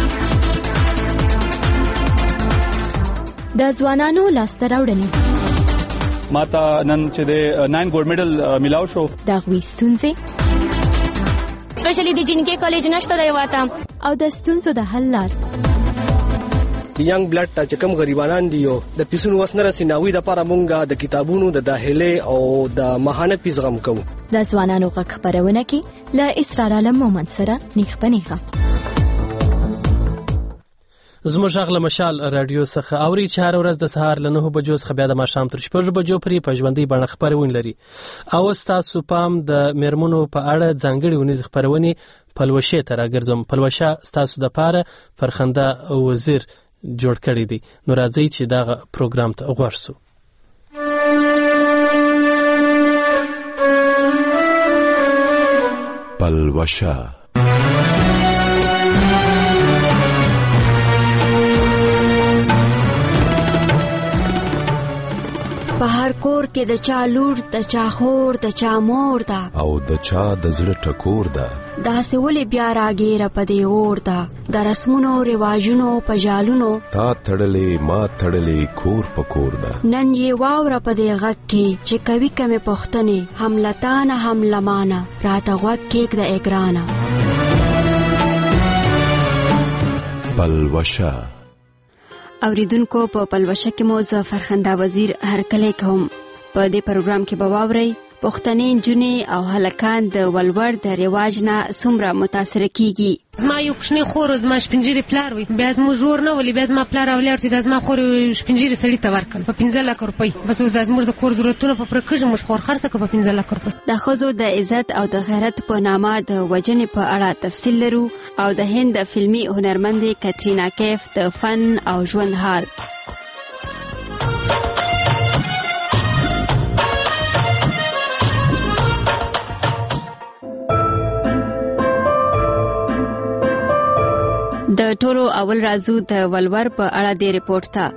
د ځوانانو لاسته راوړنې ماته نن چې د 9 ګولډ میډل ملاو شو د غوي ستونزې سپیشلی د جنکې کالج نشته دی واته او د ستونزو د حل لار. د ینګ بلډ ته کوم غریبانان دي د پیسونو وسنره سیناوي د لپاره مونږه د کتابونو د داخله او د ماهانه پیزغم کوو. د ځوانانو غږ خبرونه کې ل اسرار علم مومند سره نیخ پنیخه. زموږ غږ له مشال رادیو څخه اوري چې هر ورځ د سهار له 9 بجو څخه بیا د ماښام تر 6 بجو پورې په ژوندۍ بڼه خبرونه لري. او تاسو پام د میرمنو په اړه ځانګړي ونیز خبرونه پلوشه ته راګرځم. پلوشه تاسو د پاره فرخنده وزیر جوړ کړی دی. نو راځي چې دا پروګرام ته وګورسو. پلوشه په هر کور کې د چا لور د چا خور د چا مور ده او د چا د زړه ټکور ده. داسې ولې بیا راګیره په دې اور ده د رسمونو رواجونو په جالونو تا تړلې ما تړلې کور په کور ده. نن یې واوره په دې غږ کې چې کوي کمې پوښتنې هم لتانه هم لمانه راته غوږ کېږده اګرانه. پلوشه اوریدونکو په پلوشه کې مو زه فرخنده وزیر هرکلی کوم. په دې پروګرام کې به واورئ پښتنې نجونې او هلکان د ولور د رواج نه څومره متاثره کیږي. زما یو کوچنی خور زما شپنجيري پلار وي بیا زما جوړ نه ولي بیا زما پلار اولاد چې د زما خور شپنجيري سړی ته ورکړ په 15 لک روپۍ بس اوس د زموږ د کور ضرورتونه په پرکړه مش خور خرڅ په 15 لک روپۍ. د ښځو د عزت او د غیرت په نامه د وجنې په اړه تفصیل لرو او د هند فلمي هنرمندې کاترینا کیف د فن او ژوند حال. د ټولو اول رازو د ولور په اړه د ریپورت ته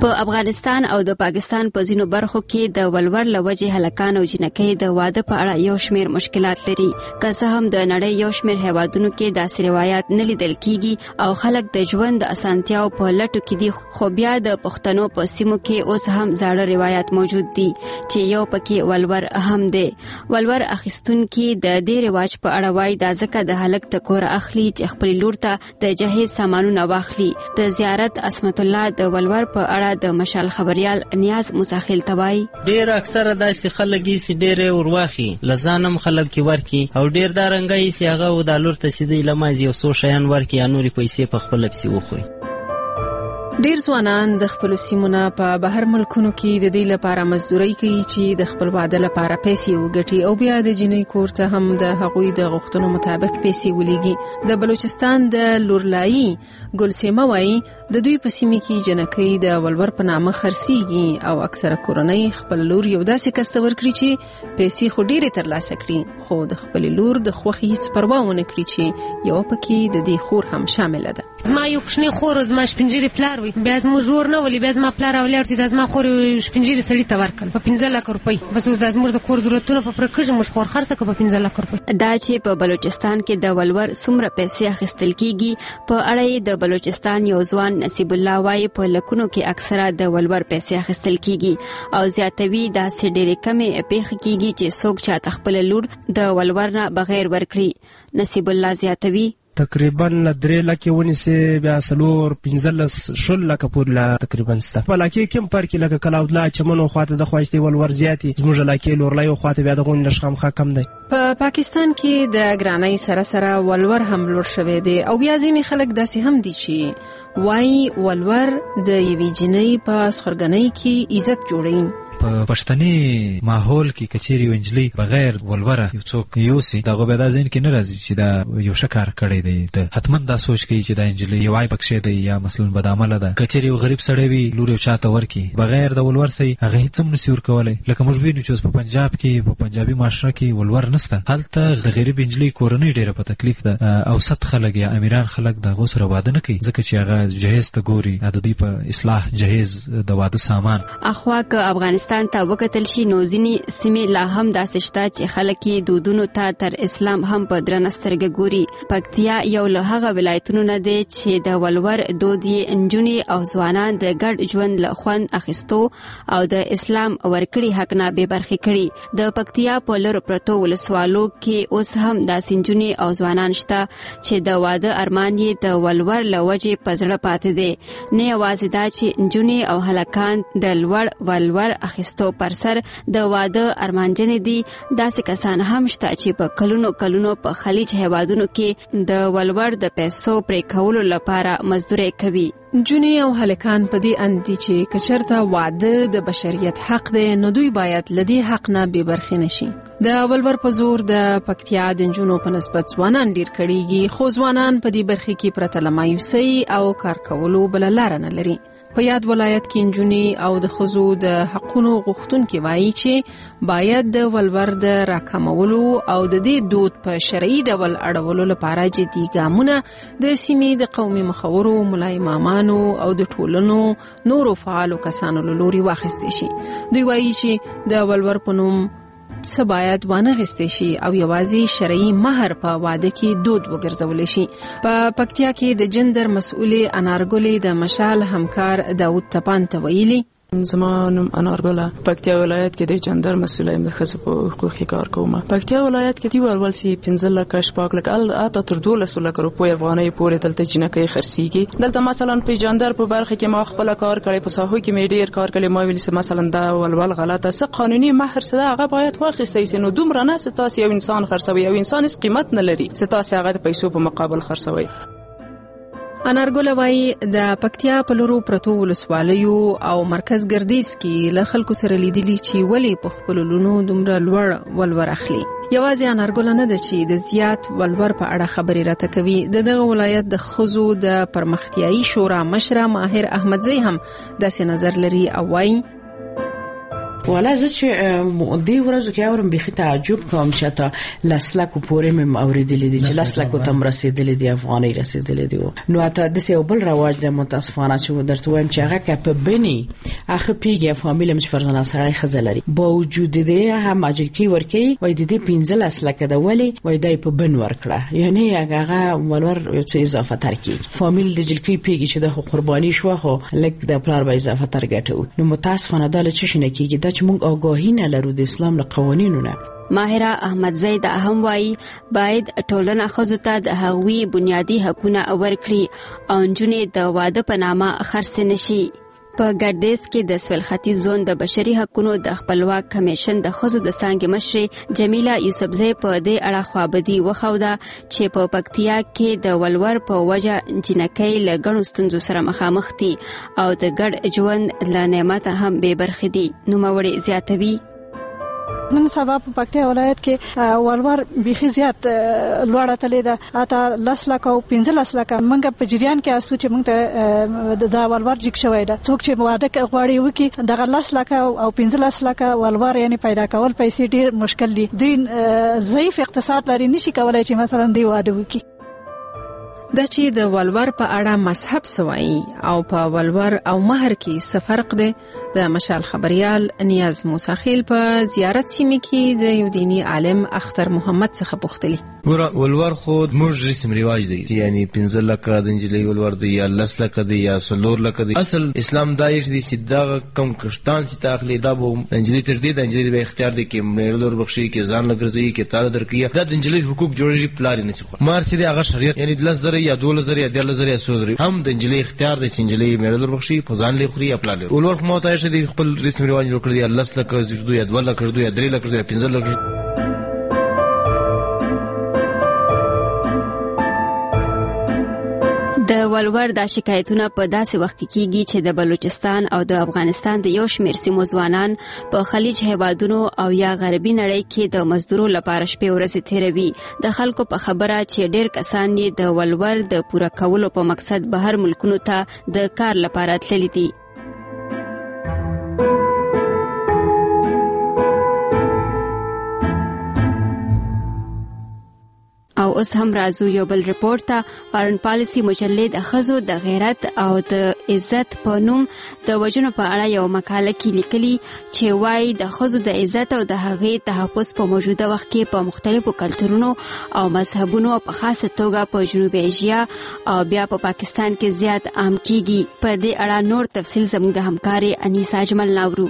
په افغانستان او د پاکستان په ځینو برخو کې د ولور له وجې هلکان او جنکۍ د واده په اړه یو شمېر مشکلات لري. که څه هم د نړۍ یو شمېر هیوادونو کې داسې روایات نه لیدل کیږي او خلک د ژوند د اسانتیاو په لټو کې دي، خو بیا د پښتنو په سیمو کې اوس هم زاړه روایات موجود دي چې یو پکې ولور اهم دی. ولور اخیستونکي د دې رواج په اړه وایي دا ځکه د هلک د کور اخلي چې خپل لور ته د جهیز سامانونه واخلي. د زیارت عصمت الله د ولور په اړه د مشال خبريال نیاز مساخیل توای ډیر اکثره داسې خلک یې ډېر ورواخي لزانم خلک کې ورکی او ډیر دا رنګي سي هغه د لور ته سیدی لمازي او سو شیان ورکی یا نوري پیسې په خپل پسې وخوري. ډیر ځوانان د خپل سیمونه په بهر ملکونو کې د دې لپاره مزدوري کوي چې د خپل واده لپاره پیسې وګټي او بیا د جنۍ کور ته هم د هغوی د غوښتنو مطابق پیسې ولېږي. د بلوچستان د لورلایي ګلسیمه وایي د دوی په سیمه کې جنکۍ د ولور په نامه خرڅيږي او اکثره کورنۍ خپل لور یو داسې کس ته ورکړي چې پیسې خو ډېرې ترلاسه کړي، خو د خپل لور د خوښۍ هیڅ پروا ونه کړي چې یو پکې د دې خور هم شامل ده. زما یو کوچنی خور زما شپنجيري پلار وي، بیا زموږ ژور نه ولي، بیا زما پلار او لار چې د زما خور شپنجيري سړی ته ورکړل په 15 لک روپۍ. بس اوس د زموږ د کور ضرورتونو په پوره کړم، موږ خور خرڅه کو په 15 لک روپۍ. دا چې په بلوچستان کې د ولور څومره پیسې اخیستل کیږي په اړه د بلوچستان یو ځوان نصیب الله وایي په لکونو کې اکثره د ولور پیسې اخیستل کیږي او زیاتوي دا سې ډېرې کمې پیښې کیږي چې څوک چاته خپل لور د ولور نه بغیر ورکړي. نصیب الله زیاتوي تقریبا 3 لکه ونیسي بیا 15 شل لکه پورې تقریبا سته. په لکه کوم پر کې لکه کلاودلا چمنو خواته د خوښتي ولور زیاتی زموږ لکه لورلای خواته بیا د غون نشخم کم دی. په پاکستان کې د ګرانۍ سره سره ولور هم لوړ شوی دی او بیا ځینې خلک داسې هم دي چې وایي ولور د یوې جنۍ په سخرګنۍ کې عزت جوړوي. په پښتني ماحول کې کچيري وینجلي بغیر ولوره یو څوک یوسي دغه به د ځین کې نه راځي چې دا یو شکار کړی دی. ته حتمن دا سوچ کوي چې دا انجلي یو عیب پکې دی یا مثلا بدعمله ده. کچيري یو غریب سړی وي لور یو چاته ورکی بغیر د ولور سي هغه هیڅ هم نشي ورکولای. لکه موږ وینو چې په پنجاب کې په پنجابي معاشره کې ولور نشته. هلته د غریب انجلي کورنۍ ډیره په تکلیف ده او ست خلک یا امیران خلک د غوسره واده نه کوي ځکه چې هغه جهیز ته ګوري د دې په اصلاح جهیز د واده سامان. اخوا که افغانستان ته وکتل شي نو ځینې سیمې لا هم داسې شته چې خلک یې دودونو ته تر اسلام هم په درنه سترګه ګوري. پکتیا یو له هغه ولایتونو نه دی چې د ولور دود یې نجونې او ځوانان د ګډ ژوند له خوند اخیستو او د اسلام ورکړي حق نه بې برخې کړي. د پکتیا په لرو پرتو ولسوالو کې اوس هم داسې نجونې او ځوانان شته چې د واده ارمان یې د ولور له وجې په زړه پاتې دی. نه یوازې دا چې نجونې او هلکان د لوړ ولور اخیستو پر سر د واده ارمانجنې دي، داسې کسان هم شته چې په کلونو په خلیج هیوادونو کې د ولور د پیسو پرې کولو لپاره مزدوري کوي. نجونې او هلکان په دې اند دي چې کچرته واده د بشریت حق دی نو دوی باید له دې حق نه بې برخې نشي. د ولور په زور د پکتیا د نجونو په نسبت ځوانان ډیر کړيږي، خو ځوانان په دې برخه کې پرته له مایوسۍ او کار کولو بل لار نه لري. په یاد ولایت کې نجونې او د ښځو د حقونو غوښتونکي وایي چې باید د ولور د راکمولو او د دې دود په شرعي ډول اړولو لپاره جدي ګامونه د سیمې د قومي مخورو، ملا امامانو او د ټولنو نورو فعالو کسانو له لوري واخیستل شي. دوی وایي چې د ولور په نوم څه باید وانه غستې شي او یوازې شرعي مہر په واده کې دود وګرځول شي. په پکتیا کې د جندر مسؤلې انارګلې د مشال همکار داوود تپان ته ویلي زما نوم انارګله پکتیا ولایت کې د جندر مسؤل یم د ښځو په حقوقي کار کوم. پکتیا ولایت کې دی ولول سي 15 لک شپږ لک اته تر 12 لک روپۍ افغانۍ پورې دلته جنکۍ خرڅيږي. دلته مثلا په جندر په برخه کې ما خپل کار کړی، په ساحو کې مې ډیر کار کړی. ما ویل مثلا دا ولول غلطه څه قانوني مہر څه هغه باید واخیستای سي. نو دومره نه ستاسو یو انسان خرڅوي، یو انسان هیڅ قیمت نه لري، ستاسو هغه د پیسو په مقابل خرڅوي. انارګل وایي د پکتیا په لورو پرتو ولسوالیو او مرکز ګردیز کې له خلکو سره لیدلی چې ولی په خپل لونو دومره لوړ ولور اخلي. یوازې انارګل نه ده چې د زیات ولور په اړه خبرې راته کوي. دغه ولایت د ښځو د پرمختیایي شورا مشره ماهر احمدزی هم داسې نظر لري او وایي ولا زه چې دې ورځو کې اورم به تعجب کوم چې تا لاسلکو پورې مې اوریدلې دي چې لاسلکو تم رسیدلې دي افغاني رسیدلې دي نو اته د سیو بل رواج د متاسفانه چې درته وایم چې هغه کپ بني اخه پیګه فامیل مش فرزانه سره خزلري با وجود دې هم اجل کی ورکی وای د دې 15 لاسلکه د ولی وای دای په بن ورکړه یعنی هغه ولور څه اضافه ترکی فامیل د جلکی پیګه چې د قرباني شو خو لک د پلار به اضافه ترګټو نو متاسفانه د لچ شنه کیږي د چې موږ آگاهی نه لرو د اسلام له قوانینو نه. ماهره احمد زید هم وایي باید ټولنه ښځو ته د هغوی بنیادي حقونه ورکړي او نجونې د واده په نامه خرڅ نشي. په ګردیز کې د سویل ختیځ زون د بشري حقوقو د خپلواک کمیشن د ښځو د څانګې مشرې جمیله یوسفزۍ په دې اړه خوابدي وښوده چې په پکتیا کې د ولور په وجه جنکۍ له ګڼو ستونزو سره مخامخ دي او د ګډ ژوند له نعمته هم بې برخې دي. نوموړې زیاتوي نن سبا په پکتیا ولایت کې ولور بيخي زیات لوړه تلې ده اته 10 لک او 15 لک منګه په جریان کې اسو چې موږ ته د ولور جګ شوی ده څوک چې واده غواړي وکي دغه 10 لک او 15 لک ولور یعنی پیدا کول پیسې ډیر مشکل دي دین ضعیف اقتصاد لري نشي کولای چې مثلا دی واده وکي. دا چې د ولور په اړه مذهب سوایي او په ولور او مہر کې څه فرق دی د مشال خبريال نیاز موسی خیل په زیارت سیمه کې د یو دینی عالم اختر محمد څخه پوښتلی. ګوره ولور خو موږ رسم رواج دی یعنی 15 لک د انجلۍ ولور دی یا 10 لک دی یا 14 لک دی. اصل اسلام دایښ دی سیدا کم کشتان چې تاخلی دا به انجلۍ تجدید انجلۍ به اختیار دی کې مېرلور بخشي کې ځان لګرځي کې تعالی درکیا د انجلۍ حقوق جوړیږي پلار نه سي خو مار چې هغه شریعت یعنی 10,000 یا 12,000 یا 13,000 یا 100,000 هم د انجلۍ اختیار دی چې انجلۍ مېرلور بخشي په ځان لخري یا پلار ولور خو ماته شي د خپل رسم رواج جوړ کړی 10 لک یا 2 لک یا 3 لک یا 15 لک. د ولور د شکایتونو په داسې وخت کې کیږي چې د بلوچستان او د افغانستان د یو شمېر سیمو ځوانان په خلیج هیوادونو او یا غربي نړۍ کې د مزدورو لپاره شپې ورځې تیروي. د خلکو په خبره چې ډېر کسان یې د ولور د پوره کولو په مقصد بهر ملکونو ته د کار لپاره تللي دي. او اوس هم راځو یو بل ریپورت ته. فارن پالیسی مجلې د ښځو د غیرت او د عزت په نوم د وژنو په اړه یو مقاله کې لیکلي چې وايي د ښځو د عزت او د هغې تحفظ په موجوده وخت کې په مختلفو کلتورونو او مذهبونو په خاصه توګه په جنوبي ایشیا او بیا په پاکستان کې زیات عام کیږي. په دې اړه نور تفصیل زموږ د همکاري انیسا اجمل ناورو.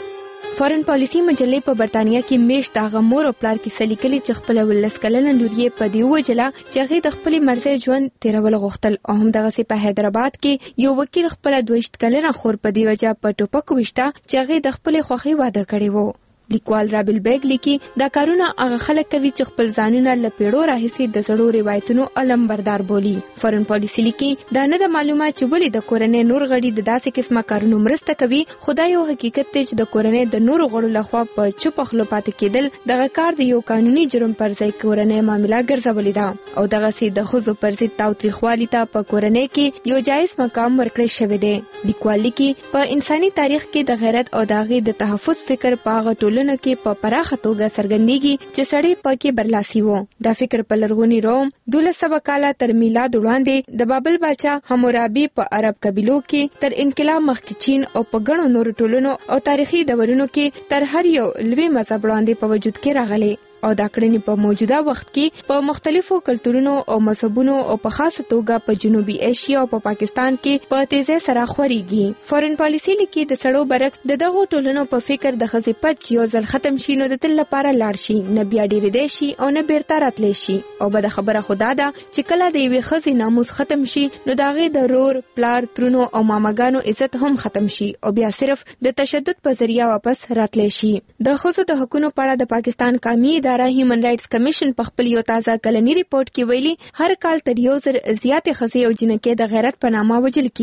فارن پالیسی مجلې په برتانیا کې میشت هغه مور او پلار کې سلیکلي چې خپل ولس کلن لور یې په دی وجلا چې هغه د خپل مرزي ژوند تیرول غوښتل او هم دغه سي په حیدرآباد کې یو وکیل خپل 22 کلنه خور په دی وجه په ټوپک وشته چې هغه د خپل خوخي واده کړی وو. لیکوال رابل بیگ لیکي دا کارونه هغه خلک کوي چې خپل ځانونه لپیړو راهسي د زړو روایتونو علم بردار بولی. فارن پالیسی لیکي دا نه د معلومات چې ولې د کورنۍ نور غړي د داسې قسمه کارونو مرسته کوي. خدای یو حقیقت دی چې د کورنۍ د نور غړو لخوا په چوپ خلو پاتې کېدل دغه کار د یو قانوني جرم پر ځای کورنۍ معاملې ګرځولې ده او دغه سي د خزو پر ضد تاوتریخوالي ته په کورنۍ کې یو جایز مقام ورکړی شوی دی. لیکوال لیکي په انساني تاریخ کې د غیرت او داغي د تحفظ فکر په ټولنه کې په پراخه توګه څرګندېږي چې سړی پکې برلاسي وو. دا فکر په لرغوني روم 1200 کاله تر میلاد وړاندې د بابل بادشاه حمورابي په عرب قبیلو کې تر انقلاب مخکې چین او په ګڼو نورو ټولنو او تاریخي دورونو کې تر هر یو لوی مذهب وړاندې په وجود کې راغلي او دا کړنې په موجوده وخت کې په مختلفو کلتورونو او مذهبونو او په خاصه توګه په جنوبي ایشیا او په پاکستان کې په تیزه سره خوريږي. فارن پالیسی لیکي د سړو برعکس دغه ټولنو په فکر د خزې پد یو ځل ختم شي نو د تل لپاره لاړ شي نه بیا ډېر دی شي او نه بیرته راتلی شي او بد خبره خدا ده چې کله د یوې خزې ناموس ختم شي نو داغه د رور پلار ترونو او ماماګانو عزت هم ختم شي او بیا صرف د تشدد په ذریعہ واپس راتلی شي. د خزو د حقوقو په اړه د پاکستان قومي هیومن رائټس کمیشن په خپل یو تازه کلنی ریپورت کې ویلي هر کال تر 1,000 زیاتې ښځې او جنکې د غیرت په نامه وژل کیږي.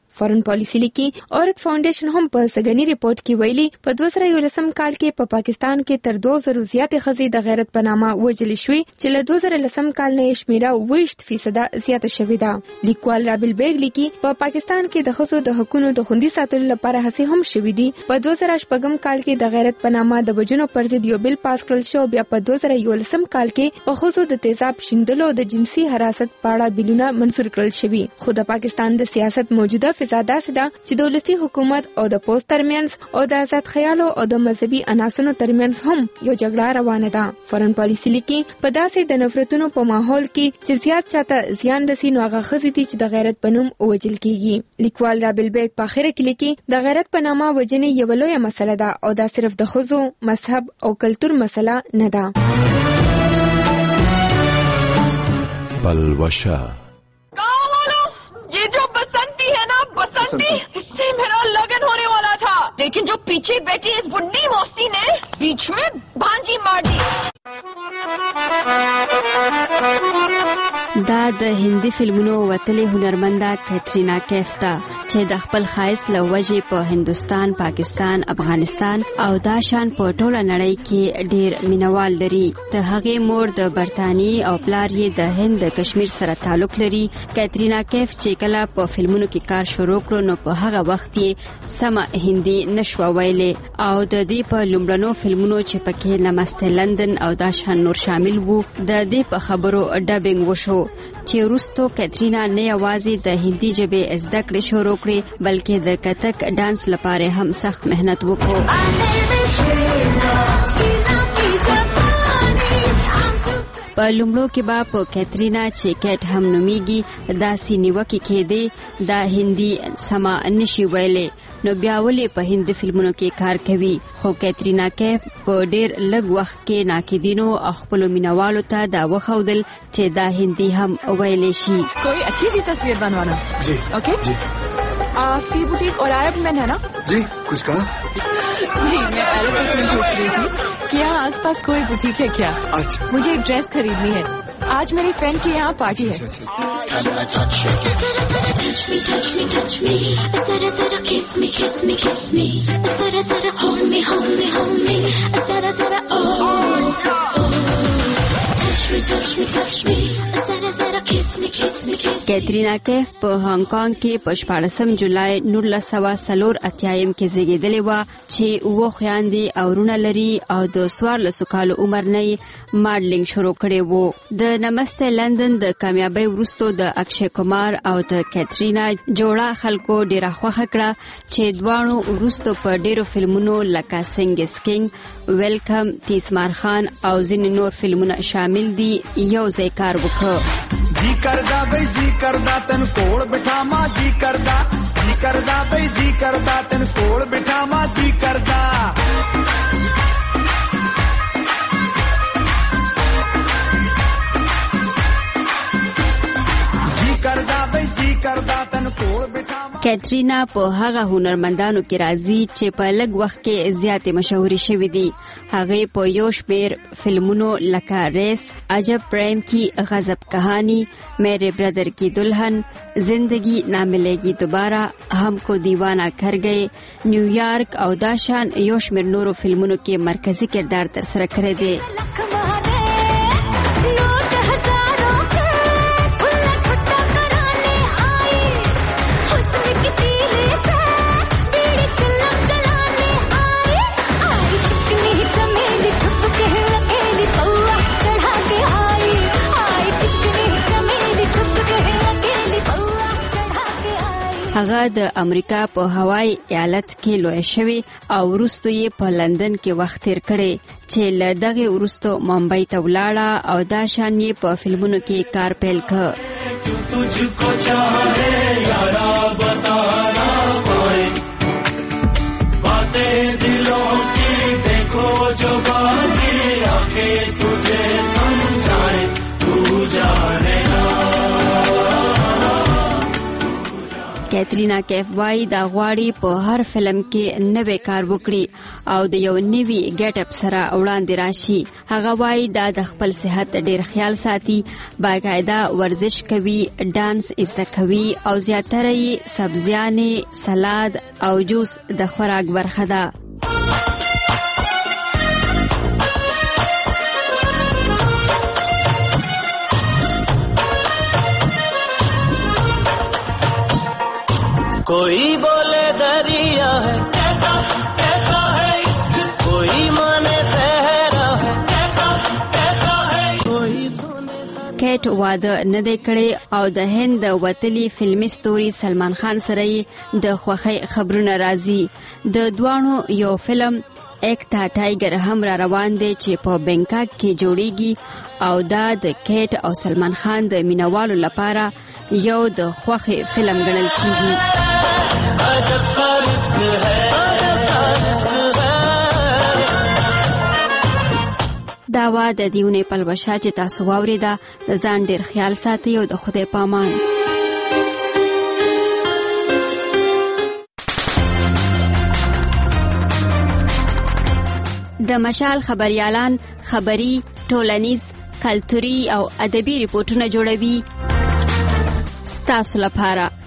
فورن پالیسی لیکي عورت فاونډیشن هم په سګنی ریپورت کې ویلي په 2010 کال کې په پاکستان کې تر 200 زیاتې ښځې د غیرت په نامه وژل شوې چې له 2010 کال نه شمیره 20% زیاته شوې ده. لیکوال رابل بیگ لیکي په پاکستان کې د ښځو د حقوقو د خوندي ساتلو لپاره هڅې هم شوې دي. په 2008 کال کې د غیرت په نامه د بجنو پر ضد یو بل پاس کړل شو. بیا په 2011 کال کې په ښځو د تیزاب شیندلو او د جنسي حراست په اړه بیلونه منظور کړل شوي. خو د پاکستان د سیاست موجوده فضا داسې ده چې د ولسي حکومت او د پوسټ ترمنځ او د آزاد خیالو او د مذهبي عناصرو ترمنځ هم یو جګړه روانه ده. فورن پالیسی لیکي په داسې د نفرتونو په ماحول کې چې زیات چاته زیان رسي نو هغه ښځې دي چې د غیرت په نوم وژل کیږي. لیکوال رابل بیگ په اخر کې لیکي د غیرت په نامه وژنې یو لویه مسله ده او دا صرف د ښځو مذهب او کلتور مسله نه ده. پلوشا ये जो बसंती है ना बसंती इससे मेरा लगन होने वाला था लेकिन जो पीछे बैठी इस बुड्ढी मौसी ने बीच में भांजी मार दी. دا د هندي فلمونو وتلې هنرمنده کیترینا کیف ته چې د خپل خایس له وجې په هندستان، پاکستان، افغانستان او دا شان په ټوله نړۍ کې ډیر مینوال لري. د هغې مور د برتانی او پلار یې د هند د کشمیر سره تعلق لري. کیترینا کیف چې کله په فلمونو کې کار شروع کړو نو په هغه وخت یې سمه هندي نشوه ویلې او د دې په لومړنو فلمونو چې پکې نمسته لندن او دا شان نور شامل وو د دې په خبرو ډبینګ وشو چې وروستو کیترینا نه یوازې د هندي ژبې زده کړې شروع کړې بلکې د کتک ډانس لپاره هم سخت مهنت وکړو. په لومړو کې به په کیترینا چې کیټ هم نومیږي داسې نیوکې کېدې دا هندي سما نشي ویلې نو بیا ولې په هندي فلمونو کې کار کوي. خو کیترینا کیف په ډیر لږ وخت کې ناقدینو او خپلو مینوالو ته دا وښودل چې دا هندي هم ویلی شي. کوئی اچھی سی تصویر بنوانا جی اوکے جی آپ کی بوٹیک اور عرب مین ہے نا جی کچھ کہا جی میں عرب مین پوچھ رہی تھی کہ یہاں آس پاس کوئی بوٹیک ہے کیا. مجھے ایک ڈریس خریدنی ہے آج میری فرینڈ کی یہاں پارٹی ہے. کیترینا کیف په هانګ کانګ کې په 14 جولای 1984 کې زیږیدلې وه چې اووه خویندې او وروڼه لري او د 14 کالو عمر نه یې ماډلینګ شروع کړی و. د نمسته لندن د کامیابۍ وروستو د اکشي کمار او د کیترینا جوړه خلکو ډیره خوښه کړه چې دواړو وروستو په ډیرو فلمونو لکه سنگ از کینګ، ویلکم، تیسمار خان او ځینې نور فلمونه شامل دي یو ځای کار وکړ. जी करदा बई जी करदा तन कोल बिठामा जी करदा बई जी करदा तन कोल बिठामा जी करदा जी करदा बई जी करदा तन कोल बिठामा. کیترینا په هغه هنرمندانو کې راځي چې په لږ وخت کې زیاتې مشهوري شوي دي. هغې په یو شمېر فلمونو لکه ریس، عجب پریم کی، غضب کہانی، میرے برادر کی دلہن، زندگی نہ ملے گی دوبارہ، ہم کو دیوانہ کر گئے، نیویارک او دا شان یو شمېر نورو فلمونو کې مرکزي کردار ترسره کړی دی. هغه د امریکا په هوای ایالت کې لوی شوی او وروسته یې په لندن کې وخت تیر کړی چې له دغه وروسته ممبئی ته ولاړه او دا شان یې په فلمونو کې کار پیل کړ. کترینا کیف وایي دا غواړي په هر فلم کې نوې کار وکړي او د یو نوي ګیټ اپ سره وړاندې راشي. هغه وایي دا د خپل صحت ډیر خیال ساتي، باقاعده ورزش کوي، ډانس زده کوي او زیاتره یې سبزیانې، سلاد او جوس د خوراک برخه ده. कोई बोले दरिया है कैसा कैसा है इसकी, कोई माने सहरा है कैसा कैसा है, कोई सोने کیټ واده نه دی کړی او د هند وتلی فلمي ستوري سلمان خان سره د خوښۍ خبرونه راځي. د دوانو یو فلم ایک تا ټایګر هم را روان دی چې په بنکاک کې جوړیږي او دا د کیټ او سلمان خان د مینوالو لپاره یو د خوښۍ فلم ګڼل کیږي. دا وا د دیونه پلوشه چې تاسو واوریده، د ځان ډیر خیال ساتي او د خدای پامان. د مشال خبريالان خبري، ټولنیز، کلتوري او ادبي ریپورتونه جوړوي ستاسو لپاره.